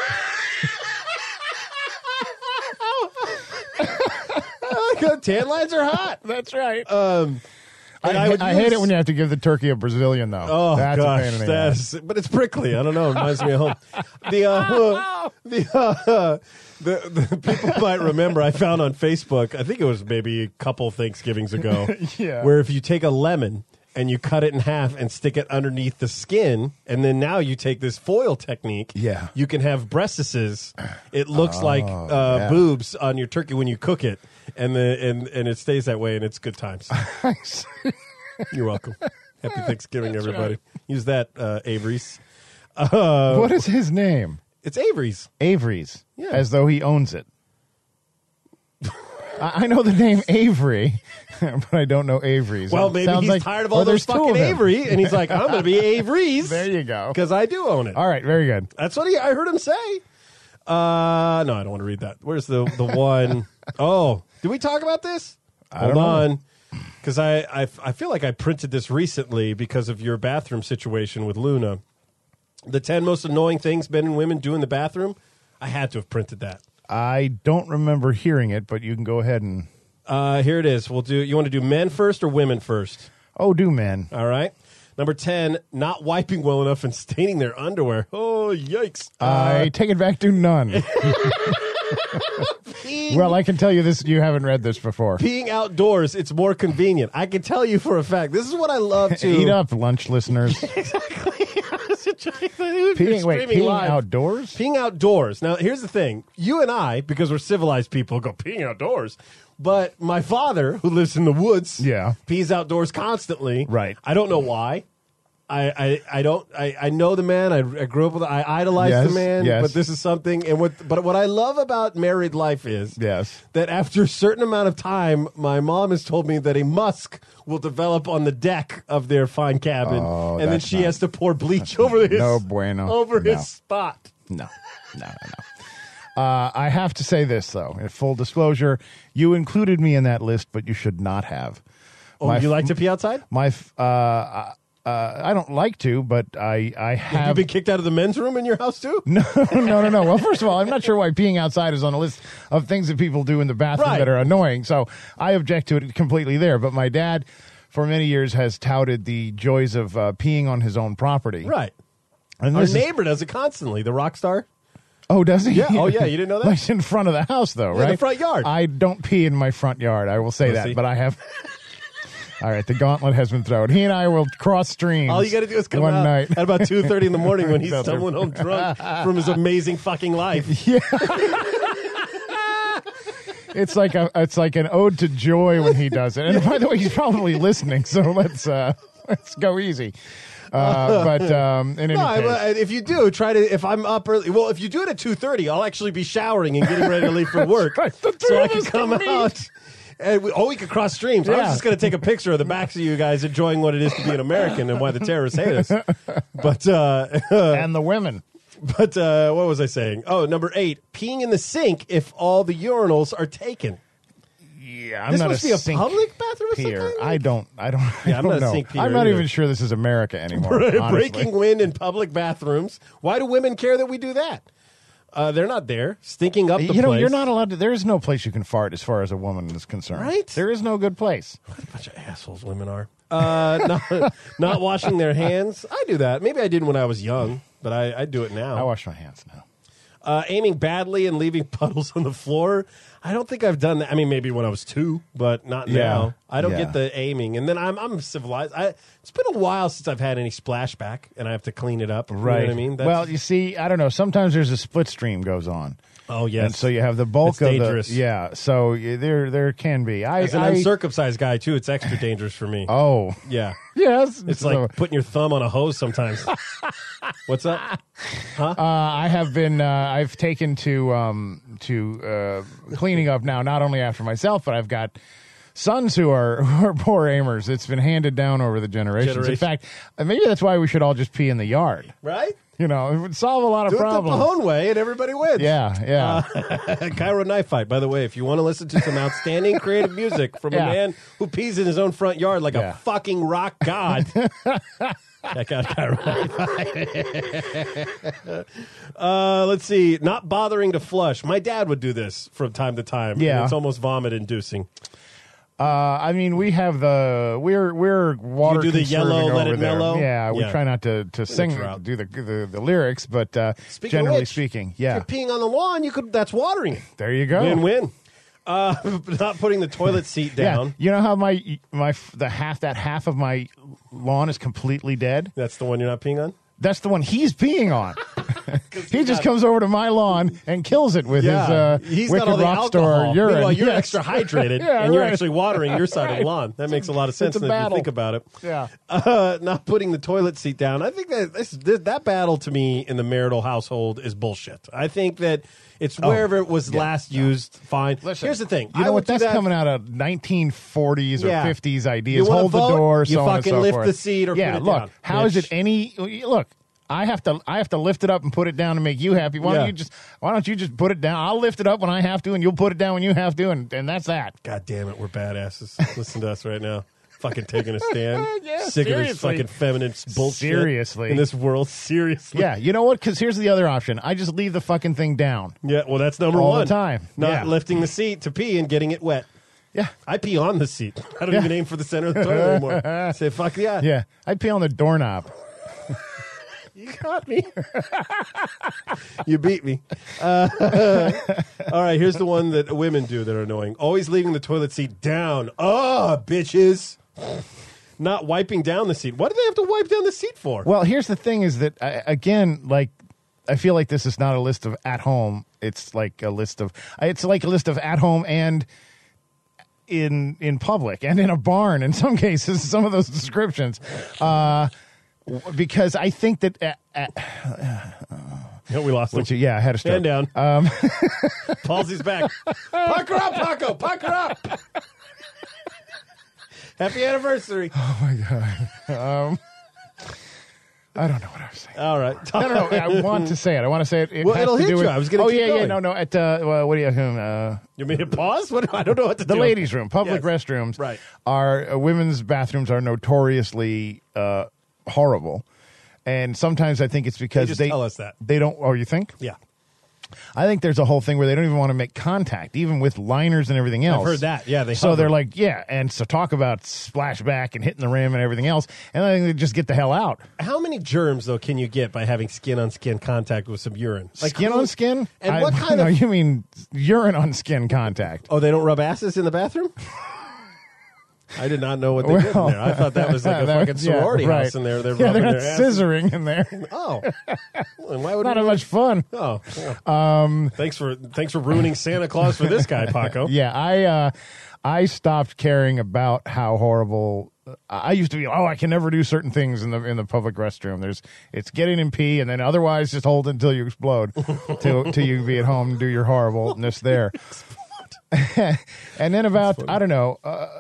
[SPEAKER 1] Tan lines are hot.
[SPEAKER 2] That's right.
[SPEAKER 1] And
[SPEAKER 2] I hate it when you have to give the turkey a Brazilian, though.
[SPEAKER 1] Oh,
[SPEAKER 2] that's
[SPEAKER 1] gosh,
[SPEAKER 2] a pain in the ass.
[SPEAKER 1] but it's prickly. I don't know. It reminds me of home. The people might remember I found on Facebook, I think it was maybe a couple Thanksgivings ago,
[SPEAKER 2] Yeah.
[SPEAKER 1] where if you take a lemon and you cut it in half and stick it underneath the skin, and then now you take this foil technique,
[SPEAKER 2] Yeah.
[SPEAKER 1] you can have breastises. It looks like
[SPEAKER 2] yeah.
[SPEAKER 1] boobs on your turkey when you cook it, and it stays that way, and it's good times. You're welcome. Happy Thanksgiving, everybody. Use that, Avery's.
[SPEAKER 2] What is his name?
[SPEAKER 1] It's Avery's.
[SPEAKER 2] Avery's.
[SPEAKER 1] Yeah.
[SPEAKER 2] As though he owns it. I know the name Avery, but I don't know Avery's.
[SPEAKER 1] Well,
[SPEAKER 2] It
[SPEAKER 1] maybe
[SPEAKER 2] sounds
[SPEAKER 1] he's
[SPEAKER 2] like-
[SPEAKER 1] tired of
[SPEAKER 2] or
[SPEAKER 1] all those
[SPEAKER 2] there's two
[SPEAKER 1] fucking
[SPEAKER 2] of them.
[SPEAKER 1] Avery, and he's like, I'm going to be Avery's.
[SPEAKER 2] There you go.
[SPEAKER 1] Because I do own it.
[SPEAKER 2] All right, very good.
[SPEAKER 1] That's what I heard him say. No, I don't want to read that. Where's the one? Oh, did we talk about this? Hold
[SPEAKER 2] don't know.
[SPEAKER 1] on. Because I feel like I printed this recently because of your bathroom situation with Luna. The 10 most annoying things men and women do in the bathroom. I had to have printed that.
[SPEAKER 2] I don't remember hearing it, but you can go ahead and...
[SPEAKER 1] Here it is. You want to do men first or women first?
[SPEAKER 2] Oh, do men.
[SPEAKER 1] All right. Number 10, not wiping well enough and staining their underwear. Oh, yikes.
[SPEAKER 2] I take it back to none. Well, I can tell you this. You haven't read this before.
[SPEAKER 1] Peeing outdoors, it's more convenient. I can tell you for a fact. This is what I love to
[SPEAKER 2] Eat up, lunch listeners. Peeing
[SPEAKER 1] live.
[SPEAKER 2] outdoors?
[SPEAKER 1] Peeing outdoors. Now, here's the thing. You and I, because we're civilized people, go peeing outdoors. But my father, who lives in the woods,
[SPEAKER 2] Yeah.
[SPEAKER 1] pees outdoors constantly.
[SPEAKER 2] Right.
[SPEAKER 1] I don't know why. I know the man. I grew up with. I idolize
[SPEAKER 2] Yes,
[SPEAKER 1] the man.
[SPEAKER 2] yes.
[SPEAKER 1] But this is something. And what I love about married life is
[SPEAKER 2] Yes.
[SPEAKER 1] that after a certain amount of time, my mom has told me that a musk will develop on the deck of their fine cabin,
[SPEAKER 2] Oh,
[SPEAKER 1] and then
[SPEAKER 2] that's
[SPEAKER 1] she
[SPEAKER 2] not-
[SPEAKER 1] has to pour bleach over his
[SPEAKER 2] no bueno.
[SPEAKER 1] over
[SPEAKER 2] No.
[SPEAKER 1] his spot.
[SPEAKER 2] No. I have to say this, though. In full disclosure, you included me in that list, but you should not have.
[SPEAKER 1] Oh,
[SPEAKER 2] My
[SPEAKER 1] you
[SPEAKER 2] f-
[SPEAKER 1] like to pee outside?
[SPEAKER 2] I don't like to, but I
[SPEAKER 1] Have you
[SPEAKER 2] have.
[SPEAKER 1] been kicked out of the men's room in your house too?
[SPEAKER 2] No. Well, first of all, I'm not sure why peeing outside is on a list of things that people do in the bathroom
[SPEAKER 1] Right.
[SPEAKER 2] that are annoying. So I object to it completely there. But my dad, for many years, has touted the joys of peeing on his own property.
[SPEAKER 1] Right.
[SPEAKER 2] And
[SPEAKER 1] Our
[SPEAKER 2] this is-
[SPEAKER 1] neighbor does it constantly. The rock star.
[SPEAKER 2] Oh, does he?
[SPEAKER 1] Yeah. Oh, yeah. You didn't know that?
[SPEAKER 2] Like in front of the house, though,
[SPEAKER 1] Yeah,
[SPEAKER 2] right?
[SPEAKER 1] the front yard.
[SPEAKER 2] I don't pee in my front yard. I will say
[SPEAKER 1] Oh,
[SPEAKER 2] that,
[SPEAKER 1] see?
[SPEAKER 2] but I have. All right, the gauntlet has been thrown. He and I will cross streams.
[SPEAKER 1] All you got to do is come
[SPEAKER 2] one
[SPEAKER 1] out
[SPEAKER 2] night.
[SPEAKER 1] at about 2:30 in the morning when he's
[SPEAKER 2] That's
[SPEAKER 1] stumbling home drunk from his amazing fucking life.
[SPEAKER 2] It's like an ode to joy when he does it. And by the way, he's probably listening, so let's go easy. In any
[SPEAKER 1] No,
[SPEAKER 2] case,
[SPEAKER 1] if you do, try to. If I'm up early, well, if you do it at 2:30, I'll actually be showering and getting ready to leave for work,
[SPEAKER 2] right. The three
[SPEAKER 1] so I
[SPEAKER 2] of
[SPEAKER 1] can
[SPEAKER 2] us
[SPEAKER 1] come
[SPEAKER 2] can meet.
[SPEAKER 1] out. And we could cross streams. I was
[SPEAKER 2] Yeah.
[SPEAKER 1] just going to take a picture of the backs of you guys enjoying what it is to be an American and why the terrorists hate us. But
[SPEAKER 2] and the women.
[SPEAKER 1] what was I saying? Oh, number 8, peeing in the sink if all the urinals are taken.
[SPEAKER 2] Yeah, I'm
[SPEAKER 1] This
[SPEAKER 2] not
[SPEAKER 1] must
[SPEAKER 2] a
[SPEAKER 1] be a
[SPEAKER 2] sink
[SPEAKER 1] public bathroom or
[SPEAKER 2] peer.
[SPEAKER 1] something?
[SPEAKER 2] I don't
[SPEAKER 1] Yeah,
[SPEAKER 2] I
[SPEAKER 1] I'm
[SPEAKER 2] don't
[SPEAKER 1] not a
[SPEAKER 2] know.
[SPEAKER 1] sink peer
[SPEAKER 2] I'm not
[SPEAKER 1] either.
[SPEAKER 2] even sure this is America anymore. honestly.
[SPEAKER 1] Breaking wind in public bathrooms. Why do women care that we do that? They're not there. Stinking up the
[SPEAKER 2] You know,
[SPEAKER 1] place.
[SPEAKER 2] you're not allowed to. There is no place you can fart as far as a woman is concerned.
[SPEAKER 1] Right?
[SPEAKER 2] There is no good place.
[SPEAKER 1] Bunch of assholes women are. Not washing their hands. I do that. Maybe I didn't when I was young, but I do it now.
[SPEAKER 2] I wash my hands now.
[SPEAKER 1] Aiming badly and leaving puddles on the floor. I don't think I've done that. I mean, maybe when I was 2, but not
[SPEAKER 2] Yeah.
[SPEAKER 1] now. I don't
[SPEAKER 2] Yeah.
[SPEAKER 1] get the aiming. And then I'm civilized. It's been a while since I've had any splashback, and I have to clean it up. You know what I mean?
[SPEAKER 2] Well, you see, I don't know. Sometimes there's a split stream goes on.
[SPEAKER 1] Oh, yes.
[SPEAKER 2] And so you have the bulk
[SPEAKER 1] It's
[SPEAKER 2] of
[SPEAKER 1] dangerous.
[SPEAKER 2] the So there can be.
[SPEAKER 1] As an uncircumcised guy, too, it's extra dangerous for me.
[SPEAKER 2] Oh
[SPEAKER 1] Yeah.
[SPEAKER 2] yes,
[SPEAKER 1] It's
[SPEAKER 2] So,
[SPEAKER 1] like putting your thumb on a hose sometimes. What's up?
[SPEAKER 2] I have been. I've taken to cleaning up now. Not only after myself, but I've got sons who are poor aimers. It's been handed down over the generations. In fact, maybe that's why we should all just pee in the yard.
[SPEAKER 1] Right?
[SPEAKER 2] You know, it would solve a lot of
[SPEAKER 1] Do it the
[SPEAKER 2] problems.
[SPEAKER 1] Pahone way, and everybody wins.
[SPEAKER 2] Yeah.
[SPEAKER 1] Cairo Knife Fight, by the way, if you want to listen to some outstanding creative music from
[SPEAKER 2] Yeah.
[SPEAKER 1] a man who pees in his own front yard like
[SPEAKER 2] Yeah.
[SPEAKER 1] a fucking rock god. Check out Cairo Knife Fight. Let's see. Not bothering to flush. My dad would do this from time to time.
[SPEAKER 2] Yeah.
[SPEAKER 1] And it's almost vomit inducing.
[SPEAKER 2] I mean, we have we're water.
[SPEAKER 1] You do the
[SPEAKER 2] conserving
[SPEAKER 1] yellow, let
[SPEAKER 2] over
[SPEAKER 1] it
[SPEAKER 2] there.
[SPEAKER 1] mellow?
[SPEAKER 2] Yeah, we
[SPEAKER 1] Yeah.
[SPEAKER 2] try not to sing,
[SPEAKER 1] drought.
[SPEAKER 2] do the lyrics, but
[SPEAKER 1] Speaking
[SPEAKER 2] generally
[SPEAKER 1] of which,
[SPEAKER 2] speaking,
[SPEAKER 1] If
[SPEAKER 2] yeah.
[SPEAKER 1] you're peeing on the lawn, that's watering.
[SPEAKER 2] There you go.
[SPEAKER 1] Win-win. Not putting the toilet seat
[SPEAKER 2] Yeah,
[SPEAKER 1] down.
[SPEAKER 2] you know how that half of my lawn is completely dead.
[SPEAKER 1] That's the one you're not peeing on?
[SPEAKER 2] That's the one he's peeing on. He just comes over to my lawn and kills it with
[SPEAKER 1] He's
[SPEAKER 2] his wicked
[SPEAKER 1] got all the
[SPEAKER 2] rock
[SPEAKER 1] alcohol.
[SPEAKER 2] star urine.
[SPEAKER 1] Meanwhile, you're
[SPEAKER 2] Yes.
[SPEAKER 1] extra hydrated,
[SPEAKER 2] Yeah,
[SPEAKER 1] and you're
[SPEAKER 2] right.
[SPEAKER 1] actually watering your side of the lawn. That makes a lot of sense
[SPEAKER 2] It's a
[SPEAKER 1] if you
[SPEAKER 2] battle.
[SPEAKER 1] think about it.
[SPEAKER 2] Yeah.
[SPEAKER 1] Not putting the toilet seat down. I think that that battle to me in the marital household is bullshit. I think that it's wherever it was last used, fine.
[SPEAKER 2] Listen,
[SPEAKER 1] Here's the thing.
[SPEAKER 2] You
[SPEAKER 1] I
[SPEAKER 2] know
[SPEAKER 1] would
[SPEAKER 2] what?
[SPEAKER 1] do
[SPEAKER 2] That's
[SPEAKER 1] that-
[SPEAKER 2] coming out of 1940s or
[SPEAKER 1] Yeah.
[SPEAKER 2] 50s
[SPEAKER 1] You
[SPEAKER 2] ideas.
[SPEAKER 1] wanna
[SPEAKER 2] Hold
[SPEAKER 1] vote?
[SPEAKER 2] the door,
[SPEAKER 1] You
[SPEAKER 2] so on and
[SPEAKER 1] fucking
[SPEAKER 2] so
[SPEAKER 1] lift
[SPEAKER 2] forth.
[SPEAKER 1] the seat or
[SPEAKER 2] yeah,
[SPEAKER 1] put it
[SPEAKER 2] look,
[SPEAKER 1] down,
[SPEAKER 2] how is
[SPEAKER 1] bitch.
[SPEAKER 2] it any? Look, I have to lift it up and put it down to make you happy. Why
[SPEAKER 1] Yeah.
[SPEAKER 2] don't you just put it down? I'll lift it up when I have to, and you'll put it down when you have to, and that's that.
[SPEAKER 1] God damn it, we're badasses. Listen to us right now. Fucking taking a stand.
[SPEAKER 2] Yeah,
[SPEAKER 1] Sick of this
[SPEAKER 2] seriously.
[SPEAKER 1] fucking feminist bullshit.
[SPEAKER 2] Seriously.
[SPEAKER 1] In this world. Seriously.
[SPEAKER 2] Yeah, you know what? Because here's the other option. I just leave the fucking thing down.
[SPEAKER 1] Yeah, well, that's number
[SPEAKER 2] All the
[SPEAKER 1] one.
[SPEAKER 2] time.
[SPEAKER 1] Not
[SPEAKER 2] Yeah.
[SPEAKER 1] lifting the seat to pee and getting it wet.
[SPEAKER 2] Yeah,
[SPEAKER 1] I pee on the seat. I don't
[SPEAKER 2] Yeah.
[SPEAKER 1] even aim for the center of the toilet anymore. Say, fuck yeah.
[SPEAKER 2] yeah. I'd pee on the doorknob.
[SPEAKER 1] You got me. You beat me. All right, here's the one that women do that are annoying. Always leaving the toilet seat down. Oh, bitches. Not wiping down the seat. What do they have to wipe down the seat for?
[SPEAKER 2] Well, here's the thing: is that again, like, I feel like this is not a list of at home. It's like a list of at home and in public and in a barn. In some cases, some of those descriptions. because I think that
[SPEAKER 1] We lost him.
[SPEAKER 2] I had a stroke.
[SPEAKER 1] Stand down. Palsy's back. Pucker up, Paco. Pucker up. Happy anniversary.
[SPEAKER 2] Oh my god. I don't know what I was saying.
[SPEAKER 1] All right.
[SPEAKER 2] No. I want to say it. I want to say it.
[SPEAKER 1] Well,
[SPEAKER 2] has
[SPEAKER 1] it'll
[SPEAKER 2] to
[SPEAKER 1] hit
[SPEAKER 2] do
[SPEAKER 1] you.
[SPEAKER 2] with,
[SPEAKER 1] I was gonna keep going.
[SPEAKER 2] No. At what do you?
[SPEAKER 1] You mean to pause? What? I don't know what to
[SPEAKER 2] The
[SPEAKER 1] do.
[SPEAKER 2] ladies' room, public
[SPEAKER 1] Yes.
[SPEAKER 2] restrooms,
[SPEAKER 1] Right.
[SPEAKER 2] are women's bathrooms are notoriously horrible, and sometimes I think it's because
[SPEAKER 1] They just tell us that.
[SPEAKER 2] they don't. Oh, you think?
[SPEAKER 1] Yeah.
[SPEAKER 2] I think there's a whole thing where they don't even want to make contact, even with liners and everything else.
[SPEAKER 1] I've heard that. Yeah, they
[SPEAKER 2] So
[SPEAKER 1] hover.
[SPEAKER 2] they're like, and so talk about splashback and hitting the rim and everything else, and I think they just get the hell out.
[SPEAKER 1] How many germs, though, can you get by having skin-on-skin contact with some urine?
[SPEAKER 2] Skin on skin?
[SPEAKER 1] And what kind
[SPEAKER 2] no,
[SPEAKER 1] of...
[SPEAKER 2] you mean urine on skin contact.
[SPEAKER 1] Oh, they don't rub asses in the bathroom? I did not know what they did in there. I thought that was like a fucking sorority house in there. They're
[SPEAKER 2] they're
[SPEAKER 1] rubbing
[SPEAKER 2] not
[SPEAKER 1] their asses.
[SPEAKER 2] scissoring in there.
[SPEAKER 1] Oh. And why would
[SPEAKER 2] Not
[SPEAKER 1] we
[SPEAKER 2] as much fun.
[SPEAKER 1] Oh. Thanks for ruining Santa Claus for this guy, Paco.
[SPEAKER 2] Yeah, I stopped caring about how horrible. I used to be. I can never do certain things in the public restroom. It's get in and pee, and then otherwise just hold it until you explode, till you can be at home and do your horribleness there. And then about I don't know,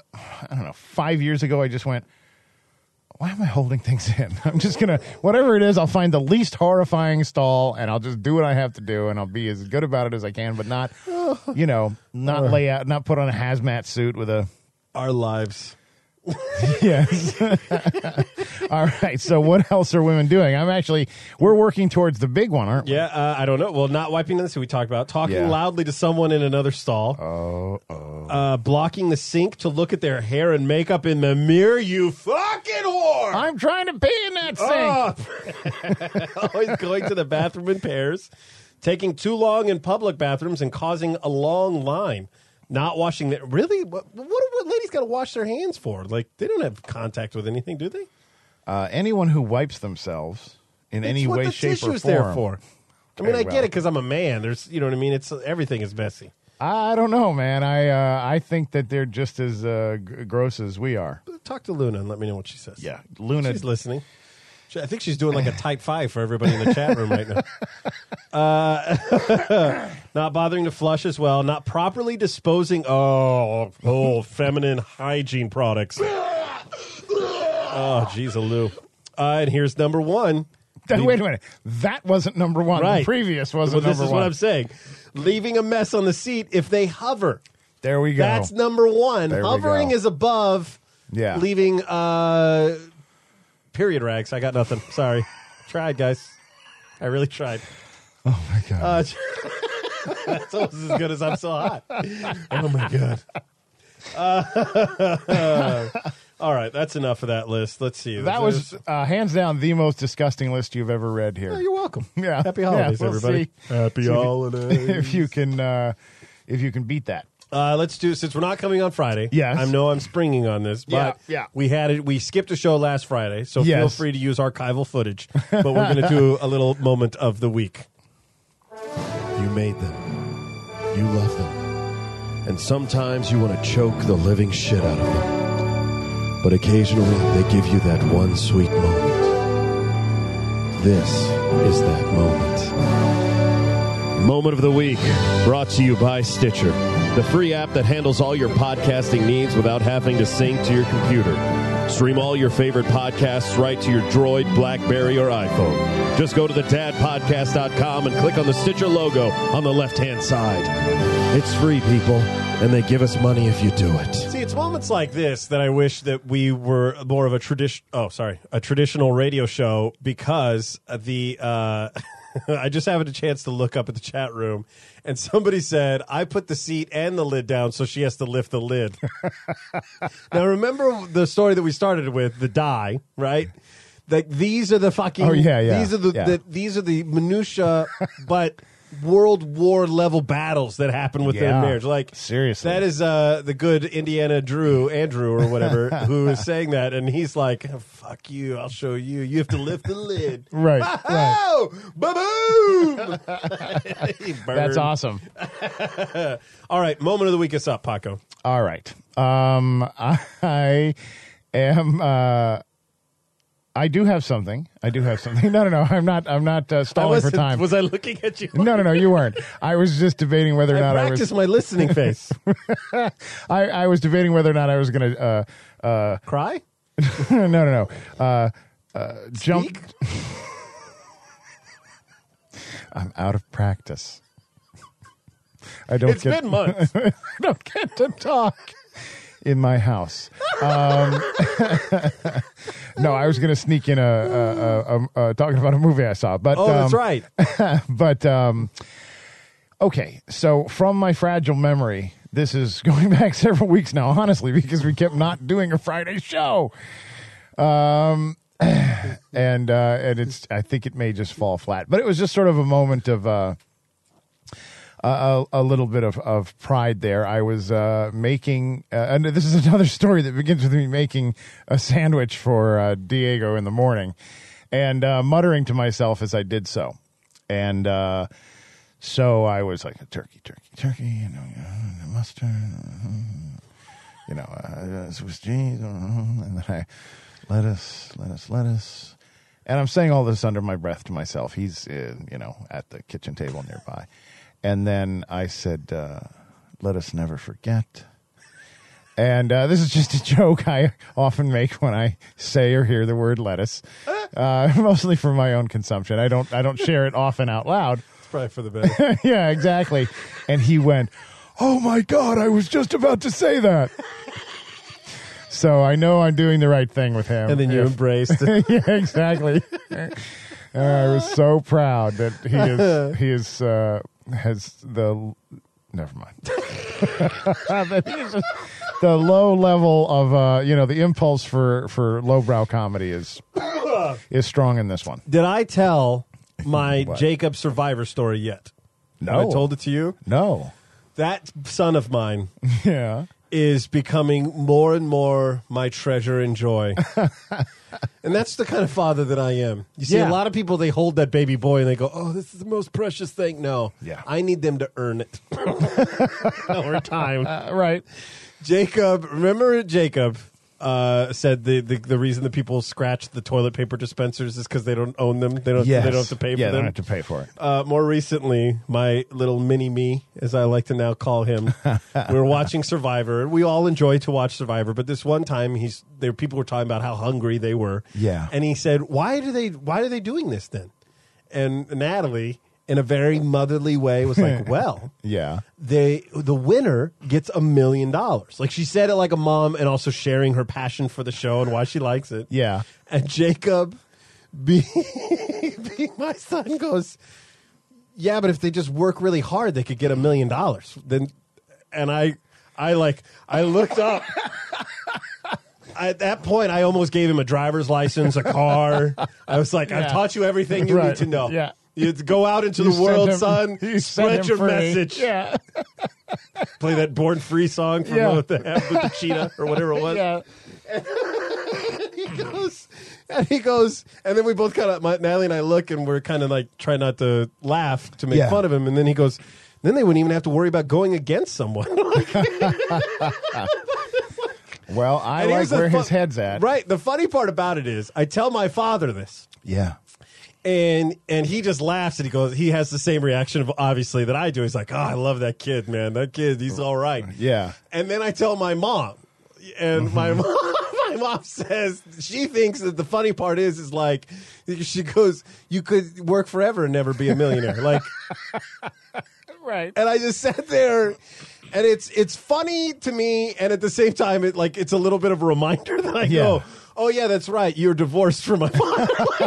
[SPEAKER 2] 5 years ago, I just went, why am I holding things in? I'm just gonna whatever it is, I'll find the least horrifying stall, and I'll just do what I have to do, and I'll be as good about it as I can, but not, not lay out, not put on a hazmat suit with a.
[SPEAKER 1] Our lives.
[SPEAKER 2] Yes. All right. So what else are women doing? We're working towards the big one, aren't we?
[SPEAKER 1] Yeah, I don't know. Well, not wiping the seat we talked about. Talking loudly to someone in another stall. Blocking the sink to look at their hair and makeup in the mirror. You fucking whore!
[SPEAKER 2] I'm trying to pee in that sink.
[SPEAKER 1] Always going to the bathroom in pairs. Taking too long in public bathrooms and causing a long line. Not washing their... Really? What ladies got to wash their hands for? Like, they don't have contact with anything, do they?
[SPEAKER 2] Anyone who wipes themselves in any way, shape, or form.
[SPEAKER 1] That's what the tissue's there for. I mean,
[SPEAKER 2] Okay,
[SPEAKER 1] I get it because I'm a man. There's, you know what I mean? Everything is messy.
[SPEAKER 2] I don't know, man. I think that they're just as gross as we are.
[SPEAKER 1] Talk to Luna and let me know what she says.
[SPEAKER 2] Yeah, Luna.
[SPEAKER 1] She's listening. I think she's doing like a type 5 for everybody in the chat room right now. Not bothering to flush as well. Not properly disposing. Feminine hygiene products. Oh, geez, Lou. And here's number one.
[SPEAKER 2] Wait a minute. That wasn't number one.
[SPEAKER 1] Right.
[SPEAKER 2] The previous wasn't
[SPEAKER 1] This
[SPEAKER 2] number
[SPEAKER 1] is
[SPEAKER 2] one.
[SPEAKER 1] what I'm saying. Leaving a mess on the seat if they hover.
[SPEAKER 2] There we go.
[SPEAKER 1] That's number one.
[SPEAKER 2] There we
[SPEAKER 1] Hovering
[SPEAKER 2] go.
[SPEAKER 1] is above leaving period rags. I got nothing. Sorry. Tried, guys. I really tried.
[SPEAKER 2] Oh, my God.
[SPEAKER 1] That's almost as good as I'm so hot. Oh, my God. All right. That's enough of that list. Let's see.
[SPEAKER 2] That was hands down the most disgusting list you've ever read here.
[SPEAKER 1] Oh, you're welcome.
[SPEAKER 2] Yeah.
[SPEAKER 1] Happy holidays,
[SPEAKER 2] we'll
[SPEAKER 1] everybody.
[SPEAKER 2] see.
[SPEAKER 1] Happy holidays.
[SPEAKER 2] If you can beat that.
[SPEAKER 1] Let's do, since we're not coming on Friday.
[SPEAKER 2] Yes.
[SPEAKER 1] I know I'm springing on this, but
[SPEAKER 2] Yeah.
[SPEAKER 1] we skipped a show last Friday, so feel
[SPEAKER 2] Yes.
[SPEAKER 1] free to use archival footage. But we're going to do a little moment of the week. You made them. You love them. And sometimes you want to choke the living shit out of them. But occasionally they give you that one sweet moment. This is that moment. Moment of the Week, brought to you by Stitcher, the free app that handles all your podcasting needs without having to sync to your computer. Stream all your favorite podcasts right to your Droid, BlackBerry, or iPhone. Just go to thedadpodcast.com and click on the Stitcher logo on the left-hand side. It's free, people, and they give us money if you do it. See, it's moments like this that I wish that we were more of a traditional radio show, because I just having a chance to look up at the chat room, and somebody said, I put the seat and the lid down so she has to lift the lid. Now, remember the story that we started with, the dye, right? Like, these are the fucking...
[SPEAKER 2] Oh, yeah.
[SPEAKER 1] These are the minutia, but World War level battles that happen within marriage. Like,
[SPEAKER 2] seriously.
[SPEAKER 1] that is the good Indiana Andrew or whatever, who is saying that, and he's like, oh, fuck you, I'll show you. You have to lift the lid.
[SPEAKER 2] Right.
[SPEAKER 1] Oh, ba-boom!
[SPEAKER 2] That's awesome.
[SPEAKER 1] All right, moment of the week is up, Paco.
[SPEAKER 2] All right. I am I do have something. No. I'm not stalling for time.
[SPEAKER 1] Was I looking at you?
[SPEAKER 2] No, you weren't. I was just debating whether or not I was.
[SPEAKER 1] Practice my listening face.
[SPEAKER 2] I was debating whether or not I was going to
[SPEAKER 1] Cry?
[SPEAKER 2] No. Jump. I'm out of practice. I don't.
[SPEAKER 1] It's been months.
[SPEAKER 2] I don't get to talk in my house. No, I was going to sneak in talking about a movie I saw, but
[SPEAKER 1] that's right.
[SPEAKER 2] But okay, so from my fragile memory, this is going back several weeks now, honestly, because we kept not doing a Friday show. And it's, I think it may just fall flat, but it was just sort of a moment of a little bit of pride there. I was making, and this is another story that begins with me making a sandwich for Diego in the morning, and muttering to myself as I did so, and so I was like, turkey, mustard, Swiss cheese, and then I lettuce. And I'm saying all this under my breath to myself. He's, at the kitchen table nearby. And then I said, let us never forget. And this is just a joke I often make when I say or hear the word lettuce, mostly for my own consumption. I don't share it often out loud.
[SPEAKER 1] It's probably for the better.
[SPEAKER 2] Yeah, exactly. And he went, "Oh, my God, I was just about to say that." So I know I'm doing the right thing with him.
[SPEAKER 1] And then you embraced it.
[SPEAKER 2] Yeah, exactly. I was so proud that he has the, never mind. That he is the low level of, the impulse for lowbrow comedy is strong in this one.
[SPEAKER 1] Did I tell my Jacob Survivor story yet?
[SPEAKER 2] No.
[SPEAKER 1] Have I told it to you?
[SPEAKER 2] No.
[SPEAKER 1] That son of mine.
[SPEAKER 2] Yeah.
[SPEAKER 1] Is becoming more and more my treasure and joy. And that's the kind of father that I am. You see, a lot of people, they hold that baby boy and they go, "Oh, this is the most precious thing." No.
[SPEAKER 2] Yeah.
[SPEAKER 1] I need them to earn it over time.
[SPEAKER 2] Right.
[SPEAKER 1] Jacob, remember Jacob said the reason that people scratch the toilet paper dispensers is because they don't own them. They don't have to pay for them.
[SPEAKER 2] They don't have to pay for it.
[SPEAKER 1] More recently, my little mini-me, as I like to now call him, we were watching Survivor. We all enjoy to watch Survivor, but this one time, people were talking about how hungry they were.
[SPEAKER 2] Yeah.
[SPEAKER 1] And he said, why are they doing this then? And Natalie, in a very motherly way, was like, well,
[SPEAKER 2] yeah,
[SPEAKER 1] the winner gets $1 million. Like, she said it like a mom, and also sharing her passion for the show and why she likes it.
[SPEAKER 2] Yeah.
[SPEAKER 1] And Jacob, being my son, goes, "Yeah, but if they just work really hard, they could get $1 million." Then, and I looked up. At that point, I almost gave him a driver's license, a car. I was like, "I've taught you everything you need to know."
[SPEAKER 2] Yeah.
[SPEAKER 1] You go out into the world, son. Spread your
[SPEAKER 2] free.
[SPEAKER 1] Message.
[SPEAKER 2] Yeah.
[SPEAKER 1] Play that Born Free song from with the cheetah or whatever it was.
[SPEAKER 2] Yeah.
[SPEAKER 1] He goes, and then we both kind of, Natalie and I look, and we're kind of like trying not to laugh to make fun of him. And then he goes, then they wouldn't even have to worry about going against someone.
[SPEAKER 2] Well, I like where his head's at.
[SPEAKER 1] Right. The funny part about it is, I tell my father this.
[SPEAKER 2] Yeah.
[SPEAKER 1] And he just laughs, and he has the same reaction of, obviously, that I do. He's like, "Oh, I love that kid, man. That kid, he's all right."
[SPEAKER 2] Yeah.
[SPEAKER 1] And then I tell my mom, and my mom says she thinks that the funny part is like, she goes, "You could work forever and never be a millionaire." Like,
[SPEAKER 2] right.
[SPEAKER 1] And I just sat there, and it's funny to me, and at the same time, it's a little bit of a reminder that I go, "Oh, yeah, that's right. You're divorced from my father."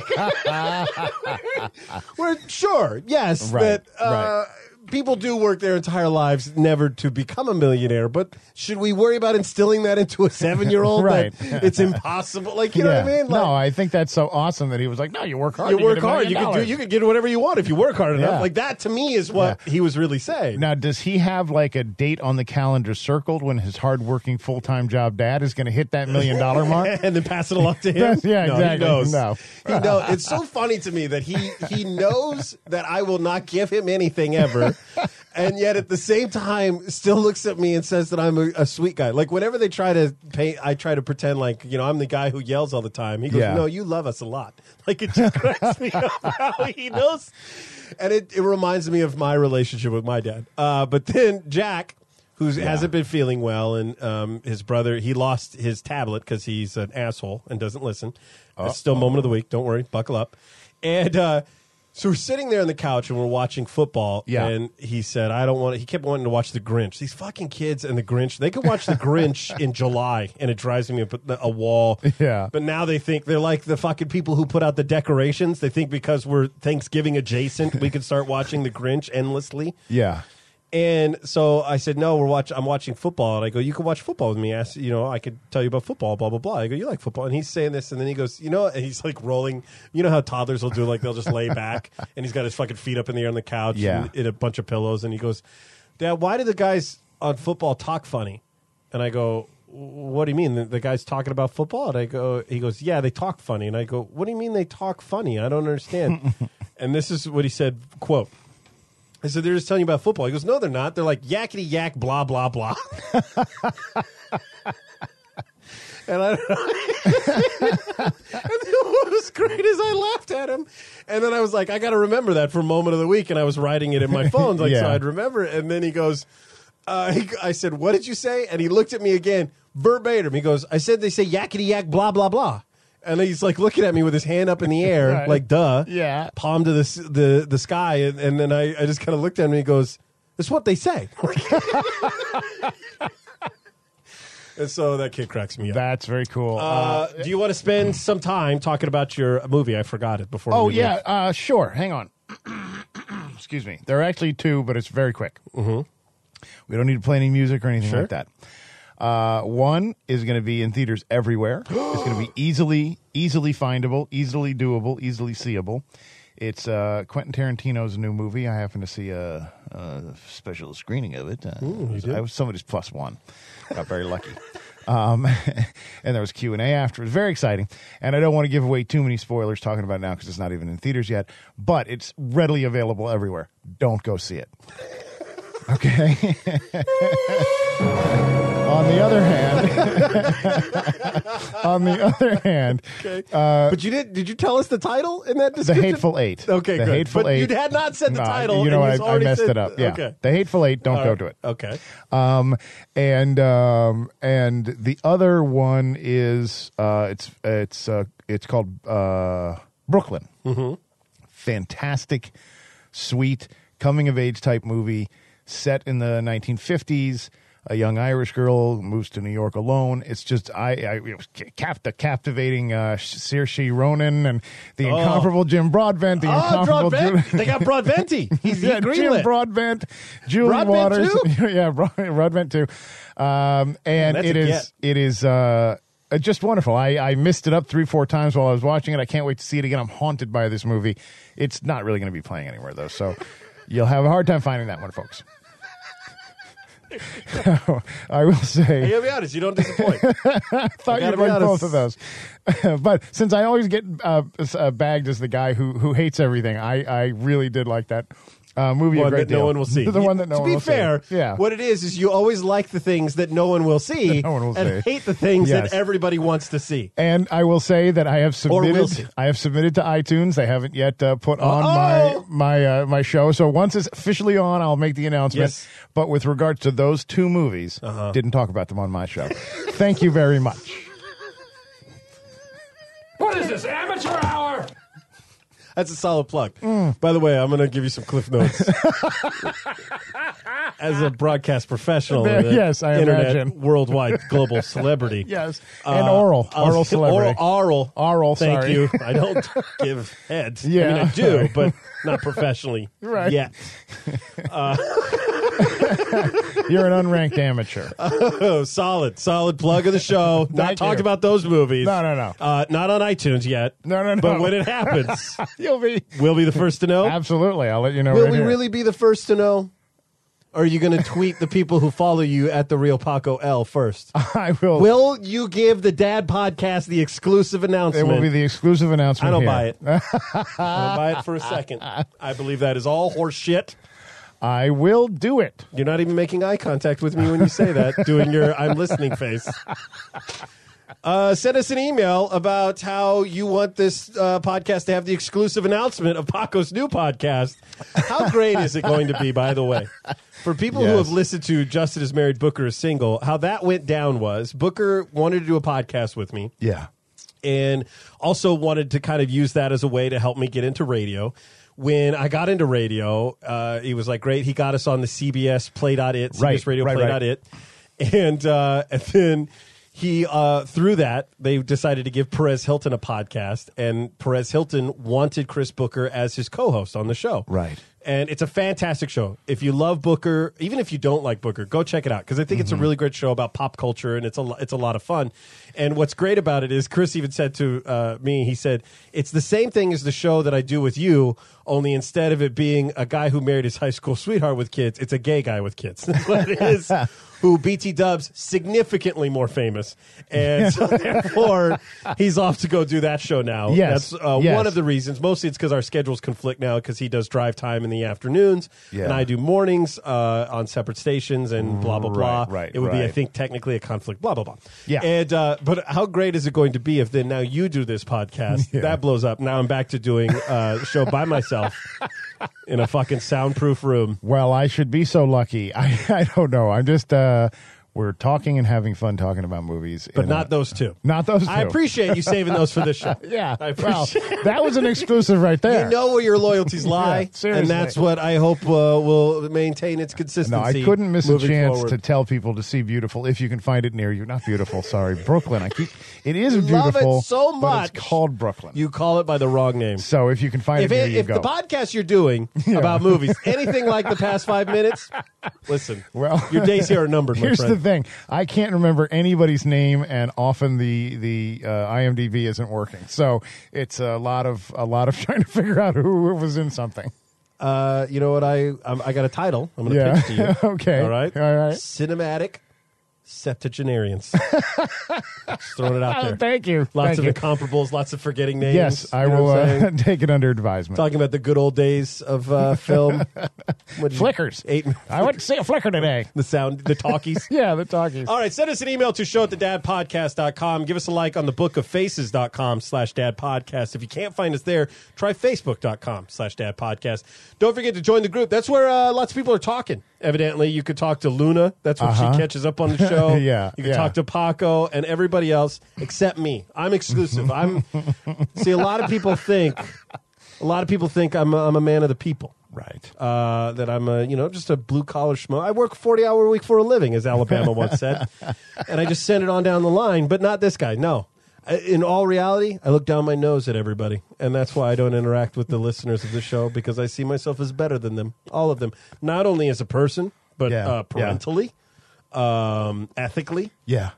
[SPEAKER 1] We're sure, yes,
[SPEAKER 2] right,
[SPEAKER 1] that people do work their entire lives never to become a millionaire, but should we worry about instilling that into a 7-year-old?
[SPEAKER 2] Right.
[SPEAKER 1] That it's impossible. Like, you know what I mean? Like,
[SPEAKER 2] no, I think that's so awesome that he was like, "No, you work hard.
[SPEAKER 1] You work
[SPEAKER 2] get
[SPEAKER 1] hard. You could get whatever you want if you work hard enough."
[SPEAKER 2] Yeah.
[SPEAKER 1] Like, that to me is what he was really saying.
[SPEAKER 2] Now, does he have like a date on the calendar circled when his hardworking full-time job dad is going to hit that $1 million mark?
[SPEAKER 1] And then pass it along to him?
[SPEAKER 2] Yeah, exactly.
[SPEAKER 1] He knows.
[SPEAKER 2] No.
[SPEAKER 1] He knows. It's so funny to me that he knows that I will not give him anything ever. and yet at the same time still looks at me and says that I'm a sweet guy. Like whenever they try to paint, I try to pretend like, I'm the guy who yells all the time. He goes,
[SPEAKER 2] Yeah.
[SPEAKER 1] no, you love us a lot. Like it just cracks me up how he knows. And it reminds me of my relationship with my dad. But then Jack, who hasn't been feeling well, and his brother, he lost his tablet because he's an asshole and doesn't listen. It's still moment of the week. Don't worry. Buckle up. And so we're sitting there on the couch and we're watching football.
[SPEAKER 2] Yeah.
[SPEAKER 1] And he said, he kept wanting to watch The Grinch. These fucking kids and The Grinch, they could watch The Grinch in July and it drives me up a wall.
[SPEAKER 2] Yeah.
[SPEAKER 1] But now they think they're like the fucking people who put out the decorations. They think because we're Thanksgiving adjacent, we can start watching The Grinch endlessly.
[SPEAKER 2] Yeah.
[SPEAKER 1] And so I said, no, I'm watching football. And I go, you can watch football with me. I could tell you about football, blah, blah, blah. I go, you like football? And he's saying this, and then he goes, and he's like rolling. You know how toddlers will do, like they'll just lay back, and he's got his fucking feet up in the air on the couch and in a bunch of pillows. And he goes, Dad, why do the guys on football talk funny? And I go, what do you mean? The guy's talking about football? And he goes, yeah, they talk funny. And I go, what do you mean they talk funny? I don't understand. And this is what he said, quote, I said, they're just telling you about football. He goes, no, they're not. They're like, yakety yak, blah, blah, blah. And I don't know. And then what was great is I laughed at him. And then I was like, I got to remember that for moment of the week. And I was writing it in my phone, so I'd remember it. And then he goes, I said, what did you say? And he looked at me again, verbatim. He goes, I said they say yakety yak, blah, blah, blah. And he's like looking at me with his hand up in the air,
[SPEAKER 2] Right.
[SPEAKER 1] like duh,
[SPEAKER 2] Yeah.
[SPEAKER 1] palm to the sky, and then I just kind of looked at him and he goes, "That's what they say." And so that kid cracks me up.
[SPEAKER 2] That's very cool.
[SPEAKER 1] Do you want to spend some time talking about your movie? I forgot it before.
[SPEAKER 2] Oh,
[SPEAKER 1] we
[SPEAKER 2] yeah. Sure. Hang on. Excuse me. There are actually two, but it's very quick. Mm-hmm. We don't need to play any music or anything like that. One is going to be in theaters everywhere. It's going to be easily findable, easily doable, easily seeable. It's Quentin Tarantino's new movie. I happened to see a special screening of it. I was somebody's plus one. Got very lucky. And there was Q&A after. It was very exciting. And I don't want to give away too many spoilers talking about it now because it's not even in theaters yet. But it's readily available everywhere. Don't go see it. Okay. On the other hand,
[SPEAKER 1] Okay. But did you tell us the title in that
[SPEAKER 2] The
[SPEAKER 1] description?
[SPEAKER 2] Hateful Eight.
[SPEAKER 1] Okay,
[SPEAKER 2] The
[SPEAKER 1] good.
[SPEAKER 2] Hateful
[SPEAKER 1] But
[SPEAKER 2] Eight.
[SPEAKER 1] you had not said the title.
[SPEAKER 2] You know
[SPEAKER 1] and
[SPEAKER 2] what?
[SPEAKER 1] you
[SPEAKER 2] I messed
[SPEAKER 1] said-
[SPEAKER 2] it up. Yeah.
[SPEAKER 1] Okay.
[SPEAKER 2] The Hateful Eight. Don't
[SPEAKER 1] All
[SPEAKER 2] go
[SPEAKER 1] right.
[SPEAKER 2] to it.
[SPEAKER 1] Okay.
[SPEAKER 2] And the other one is it's called Brooklyn. Mm-hmm. Fantastic, sweet coming of age type movie set in the 1950s. A young Irish girl moves to New York alone. It's just the captivating Saoirse Ronan and the incomparable Jim Broadbent. The incomparable
[SPEAKER 1] Broadbent. They got Broadventy. He's
[SPEAKER 2] Jim
[SPEAKER 1] greenlit.
[SPEAKER 2] Broadbent, Julie
[SPEAKER 1] Broadbent
[SPEAKER 2] Waters,
[SPEAKER 1] too?
[SPEAKER 2] yeah, Broadbent too. And
[SPEAKER 1] that's a get.
[SPEAKER 2] it is just wonderful. I missed it up 3-4 times while I was watching it. I can't wait to see it again. I'm haunted by this movie. It's not really going to be playing anywhere though, so you'll have a hard time finding that one, folks. I will say,
[SPEAKER 1] I gotta be honest, you don't disappoint.
[SPEAKER 2] I thought you'd like both of those. But since I always get bagged as the guy who hates everything, I really did like that movie a
[SPEAKER 1] One
[SPEAKER 2] great
[SPEAKER 1] that
[SPEAKER 2] deal.
[SPEAKER 1] no one will see.
[SPEAKER 2] The one that no one will see.
[SPEAKER 1] To be fair,
[SPEAKER 2] yeah.
[SPEAKER 1] what it is you always like the things that no one will see,
[SPEAKER 2] No one will
[SPEAKER 1] and
[SPEAKER 2] see.
[SPEAKER 1] hate the things
[SPEAKER 2] Yes.
[SPEAKER 1] that everybody wants to see.
[SPEAKER 2] And I will say that I have
[SPEAKER 1] will see.
[SPEAKER 2] submitted. I have submitted to iTunes. They haven't yet put on my show. So once it's officially on, I'll make the announcement.
[SPEAKER 1] Yes.
[SPEAKER 2] But with regards to those two movies, didn't talk about them on my show. Thank you very much.
[SPEAKER 5] What is this, amateur hour?
[SPEAKER 1] That's a solid plug. By the way, I'm going to give you some cliff notes. As a broadcast professional, and
[SPEAKER 2] Yes, I
[SPEAKER 1] internet
[SPEAKER 2] imagine.
[SPEAKER 1] worldwide global celebrity.
[SPEAKER 2] Yes, and oral celebrity.
[SPEAKER 1] Oral. Thank
[SPEAKER 2] sorry.
[SPEAKER 1] you. I don't give heads. I
[SPEAKER 2] Yeah,
[SPEAKER 1] mean, I do,
[SPEAKER 2] sorry.
[SPEAKER 1] but not professionally
[SPEAKER 2] Right.
[SPEAKER 1] yet.
[SPEAKER 2] You're an unranked amateur.
[SPEAKER 1] Oh, solid plug of the show. Not
[SPEAKER 2] Thank
[SPEAKER 1] talked
[SPEAKER 2] you.
[SPEAKER 1] about those movies.
[SPEAKER 2] No.
[SPEAKER 1] Not on iTunes yet.
[SPEAKER 2] No.
[SPEAKER 1] But when it happens,
[SPEAKER 2] You'll be
[SPEAKER 1] we'll be the first to know.
[SPEAKER 2] absolutely. I'll let you know.
[SPEAKER 1] Will
[SPEAKER 2] right
[SPEAKER 1] we
[SPEAKER 2] here.
[SPEAKER 1] really be the first to know? Or are you going to tweet the people who follow you at the Real Paco L first?
[SPEAKER 2] I will.
[SPEAKER 1] Will you give the Dad Podcast the exclusive
[SPEAKER 2] It
[SPEAKER 1] announcement?
[SPEAKER 2] will be the exclusive announcement.
[SPEAKER 1] I don't
[SPEAKER 2] here.
[SPEAKER 1] buy it. I don't buy it for a second. I believe that is all horse shit.
[SPEAKER 2] I will do it.
[SPEAKER 1] You're not even making eye contact with me when you say that, doing your I'm listening face. Send us an email about how you want this podcast to have the exclusive announcement of Paco's new podcast. How great is it going to be, by the way? For people who have listened to Justin is Married, Booker is Single, how that went down was Booker wanted to do a podcast with me.
[SPEAKER 2] Yeah.
[SPEAKER 1] And also wanted to kind of use that as a way to help me get into radio. When I got into radio, he was like, great. He got us on the CBS Play.it, CBS Radio Play.it. And then he, through that, they decided to give Perez Hilton a podcast. And Perez Hilton wanted Chris Booker as his co-host on the show.
[SPEAKER 2] Right.
[SPEAKER 1] And it's a fantastic show. If you love Booker, even if you don't like Booker, go check it out because I think it's a really great show about pop culture and it's a lot of fun. And what's great about it is Chris even said to me, he said, it's the same thing as the show that I do with you, only instead of it being a guy who married his high school sweetheart with kids, it's a gay guy with kids. That's what it is. Who BT Dub's significantly more famous. And so therefore, he's off to go do that show now.
[SPEAKER 2] Yes.
[SPEAKER 1] That's one of the reasons. Mostly it's because our schedules conflict now because he does drive time in the afternoons and I do mornings on separate stations and blah, blah, blah.
[SPEAKER 2] Right,
[SPEAKER 1] it would be, I think, technically a conflict, blah, blah, blah.
[SPEAKER 2] Yeah.
[SPEAKER 1] And, but how great is it going to be if then now you do this podcast? That blows up. Now I'm back to doing a show by myself in a fucking soundproof room.
[SPEAKER 2] Well, I should be so lucky. I don't know. I'm just we're talking and having fun talking about movies.
[SPEAKER 1] But not those two.
[SPEAKER 2] Not those two.
[SPEAKER 1] I appreciate you saving those for this show.
[SPEAKER 2] Yeah.
[SPEAKER 1] I appreciate
[SPEAKER 2] Well, that was an exclusive right there.
[SPEAKER 1] You know where your loyalties lie,
[SPEAKER 2] seriously.
[SPEAKER 1] and that's what I hope will maintain its consistency.
[SPEAKER 2] No, I couldn't miss a
[SPEAKER 1] moving
[SPEAKER 2] chance
[SPEAKER 1] forward.
[SPEAKER 2] to tell people to see Beautiful if you can find it near you. Not Beautiful, sorry, Brooklyn. It is
[SPEAKER 1] Love
[SPEAKER 2] beautiful.
[SPEAKER 1] it so
[SPEAKER 2] but
[SPEAKER 1] much.
[SPEAKER 2] it's called Brooklyn.
[SPEAKER 1] You call it by the wrong name.
[SPEAKER 2] So if you can find it near you,
[SPEAKER 1] If
[SPEAKER 2] go.
[SPEAKER 1] the podcast you're doing about movies, anything like the past 5 minutes, listen,
[SPEAKER 2] Well,
[SPEAKER 1] your days here are numbered, my
[SPEAKER 2] Here's
[SPEAKER 1] friend.
[SPEAKER 2] the thing: I can't remember anybody's name, and often the IMDb isn't working. So it's a lot of trying to figure out who was in something.
[SPEAKER 1] You know what? I got a title. I'm going to pitch to you.
[SPEAKER 2] Okay.
[SPEAKER 1] All right.
[SPEAKER 2] All right.
[SPEAKER 1] Cinematic septuagenarians. Just throwing it out there.
[SPEAKER 2] Thank you.
[SPEAKER 1] Lots
[SPEAKER 2] Thank
[SPEAKER 1] of incomparables, lots of forgetting names.
[SPEAKER 2] Yes, I
[SPEAKER 1] You know
[SPEAKER 2] will
[SPEAKER 1] what I'm saying?
[SPEAKER 2] take it under advisement.
[SPEAKER 1] Talking about the good old days of film.
[SPEAKER 2] Flickers. I went to see a flicker today.
[SPEAKER 1] The talkies.
[SPEAKER 2] Yeah, the talkies.
[SPEAKER 1] All right, send us an email to show@thedadpodcast.com. Give us a like on thebookoffaces.com/dadpodcast. If you can't find us there, try facebook.com/dadpodcast. Don't forget to join the group. That's where lots of people are talking. Evidently, you could talk to Luna. That's when she catches up on the show.
[SPEAKER 2] Yeah,
[SPEAKER 1] You can talk to Paco and everybody else except me. I'm exclusive. See, a lot of people think I'm a man of the people.
[SPEAKER 2] Right.
[SPEAKER 1] That I'm just a blue collar schmo. I work 40-hour week for a living, as Alabama once said, and I just send it on down the line. But not this guy. No, in all reality, I look down my nose at everybody, and that's why I don't interact with the listeners of the show because I see myself as better than them, all of them, not only as a person but parentally, ethically.
[SPEAKER 2] Yeah.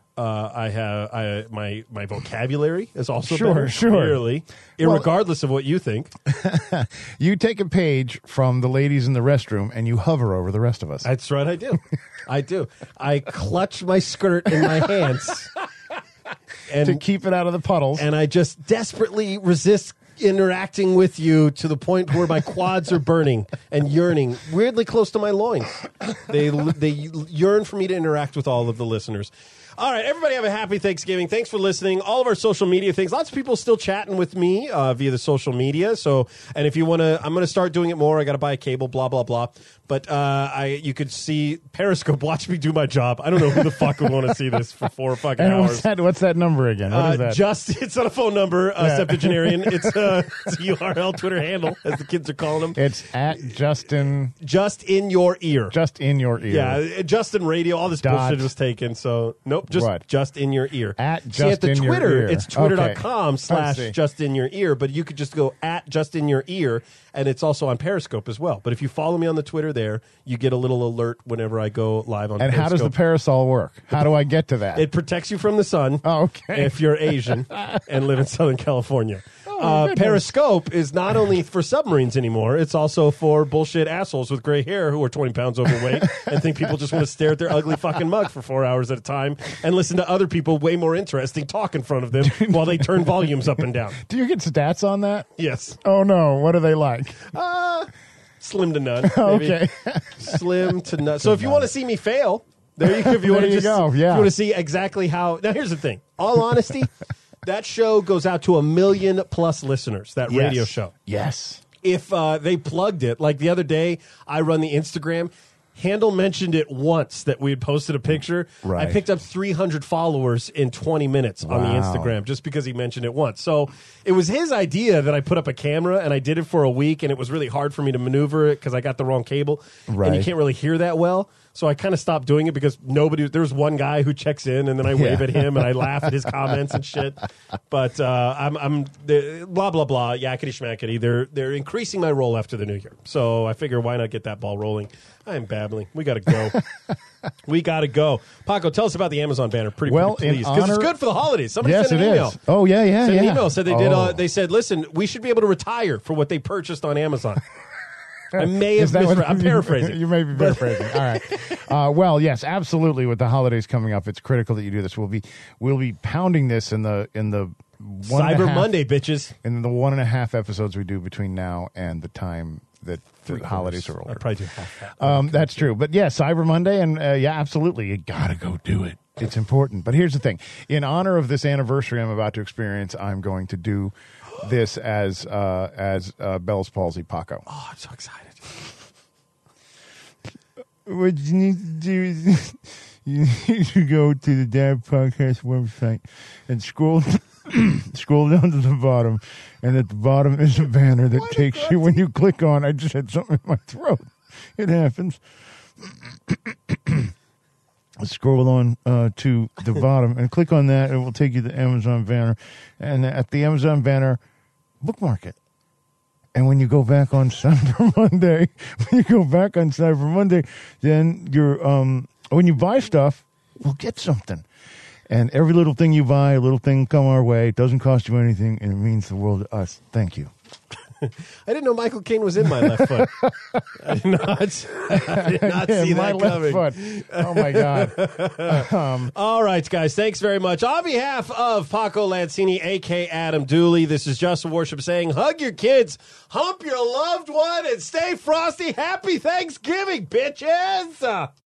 [SPEAKER 1] My vocabulary is also
[SPEAKER 2] Sure,
[SPEAKER 1] better,
[SPEAKER 2] sure.
[SPEAKER 1] clearly, irregardless of what you think.
[SPEAKER 2] You take a page from the ladies in the restroom and you hover over the rest of us.
[SPEAKER 1] That's right, I do. I do. I clutch my skirt in my hands
[SPEAKER 2] to keep it out of the puddles.
[SPEAKER 1] and I just desperately resist interacting with you to the point where my quads are burning and yearning weirdly close to my loins. They yearn for me to interact with all of the listeners. All right, everybody have a happy Thanksgiving. Thanks for listening. All of our social media things. Lots of people still chatting with me via the social media. So, and if you want to, I'm going to start doing it more. I got to buy a cable, blah, blah, blah. But you could see Periscope. Watch me do my job. I don't know who the fuck would want to see this for 4 fucking
[SPEAKER 2] and
[SPEAKER 1] hours.
[SPEAKER 2] what's that number again? What is that?
[SPEAKER 1] It's not a phone number, septuagenarian. It's a URL Twitter handle, as the kids are calling them.
[SPEAKER 2] It's at Justin.
[SPEAKER 1] Just in your ear.
[SPEAKER 2] Just in your ear.
[SPEAKER 1] Yeah, Justin Radio. All this bullshit was taken. So nope, just in your ear.
[SPEAKER 2] At
[SPEAKER 1] See,
[SPEAKER 2] just
[SPEAKER 1] at the
[SPEAKER 2] in your
[SPEAKER 1] Twitter,
[SPEAKER 2] ear.
[SPEAKER 1] it's twitter.com/just
[SPEAKER 2] see.
[SPEAKER 1] in your ear. But you could just go at just in your ear, and it's also on Periscope as well. But if you follow me on the Twitter there, you get a little alert whenever I go live on
[SPEAKER 2] And
[SPEAKER 1] Periscope.
[SPEAKER 2] how does the parasol work? How do I get to that?
[SPEAKER 1] It protects you from the sun.
[SPEAKER 2] Oh, okay.
[SPEAKER 1] If you're Asian and live in Southern California.
[SPEAKER 2] goodness.
[SPEAKER 1] Periscope is not only for submarines anymore, it's also for bullshit assholes with gray hair who are 20 pounds overweight and think people just want to stare at their ugly fucking mug for 4 hours at a time and listen to other people way more interesting talk in front of them while they turn volumes up and down.
[SPEAKER 2] Do you get stats on that?
[SPEAKER 1] Yes.
[SPEAKER 2] Oh, no. What are they like?
[SPEAKER 1] Slim to none. Maybe.
[SPEAKER 2] Okay.
[SPEAKER 1] Slim to none. So if you want to see me fail, there you go. If you want to just
[SPEAKER 2] go, yeah.
[SPEAKER 1] if you want to see exactly how. Now here's the thing. All honesty, that show goes out to 1 million+ listeners. That radio show.
[SPEAKER 2] Yes.
[SPEAKER 1] If they plugged it, like the other day, I run the Instagram. Handel mentioned it once that we had posted a picture.
[SPEAKER 2] Right.
[SPEAKER 1] I picked up 300 followers in 20 minutes on the Instagram just because he mentioned it once. So it was his idea that I put up a camera, and I did it for a week, and it was really hard for me to maneuver it because I got the wrong cable, and you can't really hear that well. So I kind of stopped doing it because there was one guy who checks in, and then I wave at him, and I laugh at his comments and shit. But I'm blah, blah, blah, yakety schmackety. They're increasing my role after the new year. So I figure why not get that ball rolling? I am babbling. We got to go. We got to go. Paco, tell us about the Amazon banner. Pretty please. Because it's good for the holidays. Somebody sent an email.
[SPEAKER 2] Oh, yeah.
[SPEAKER 1] Sent an email. Said they did. They said, listen, we should be able to retire for what they purchased on Amazon. I may have I'm paraphrasing.
[SPEAKER 2] You may be paraphrasing. All right. Well, yes, absolutely. With the holidays coming up, it's critical that you do this. We'll be pounding this in the
[SPEAKER 1] Cyber Monday, bitches.
[SPEAKER 2] In the 1.5 episodes we do between now and the time that the holidays are over.
[SPEAKER 1] I probably do half that.
[SPEAKER 2] That's true. But yeah, Cyber Monday, and yeah, absolutely, you gotta go do it. It's important. But here's the thing: in honor of this anniversary I'm about to experience, I'm going to do this as Bell's palsy, Paco.
[SPEAKER 1] Oh, I'm so excited.
[SPEAKER 2] What you need to do is you need to go to the Dad Podcast website and scroll down to the bottom, and at the bottom is a banner that takes you. When you click on, I just had something in my throat. It happens. Scroll on to the bottom and click on that. It will take you to the Amazon banner, and at the Amazon banner, bookmark it. And when you go back on Cyber Monday, then when you buy stuff, we'll get something. And every little thing you buy, a little thing come our way. It doesn't cost you anything, and it means the world to us. Thank you.
[SPEAKER 1] I didn't know Michael Caine was in my left foot. I did not see that coming.
[SPEAKER 2] Left foot. Oh, my God.
[SPEAKER 1] All right, guys. Thanks very much. On behalf of Paco Lancini, a.k.a. Adam Dooley, this is Justin Worship saying, hug your kids, hump your loved one, and stay frosty. Happy Thanksgiving, bitches!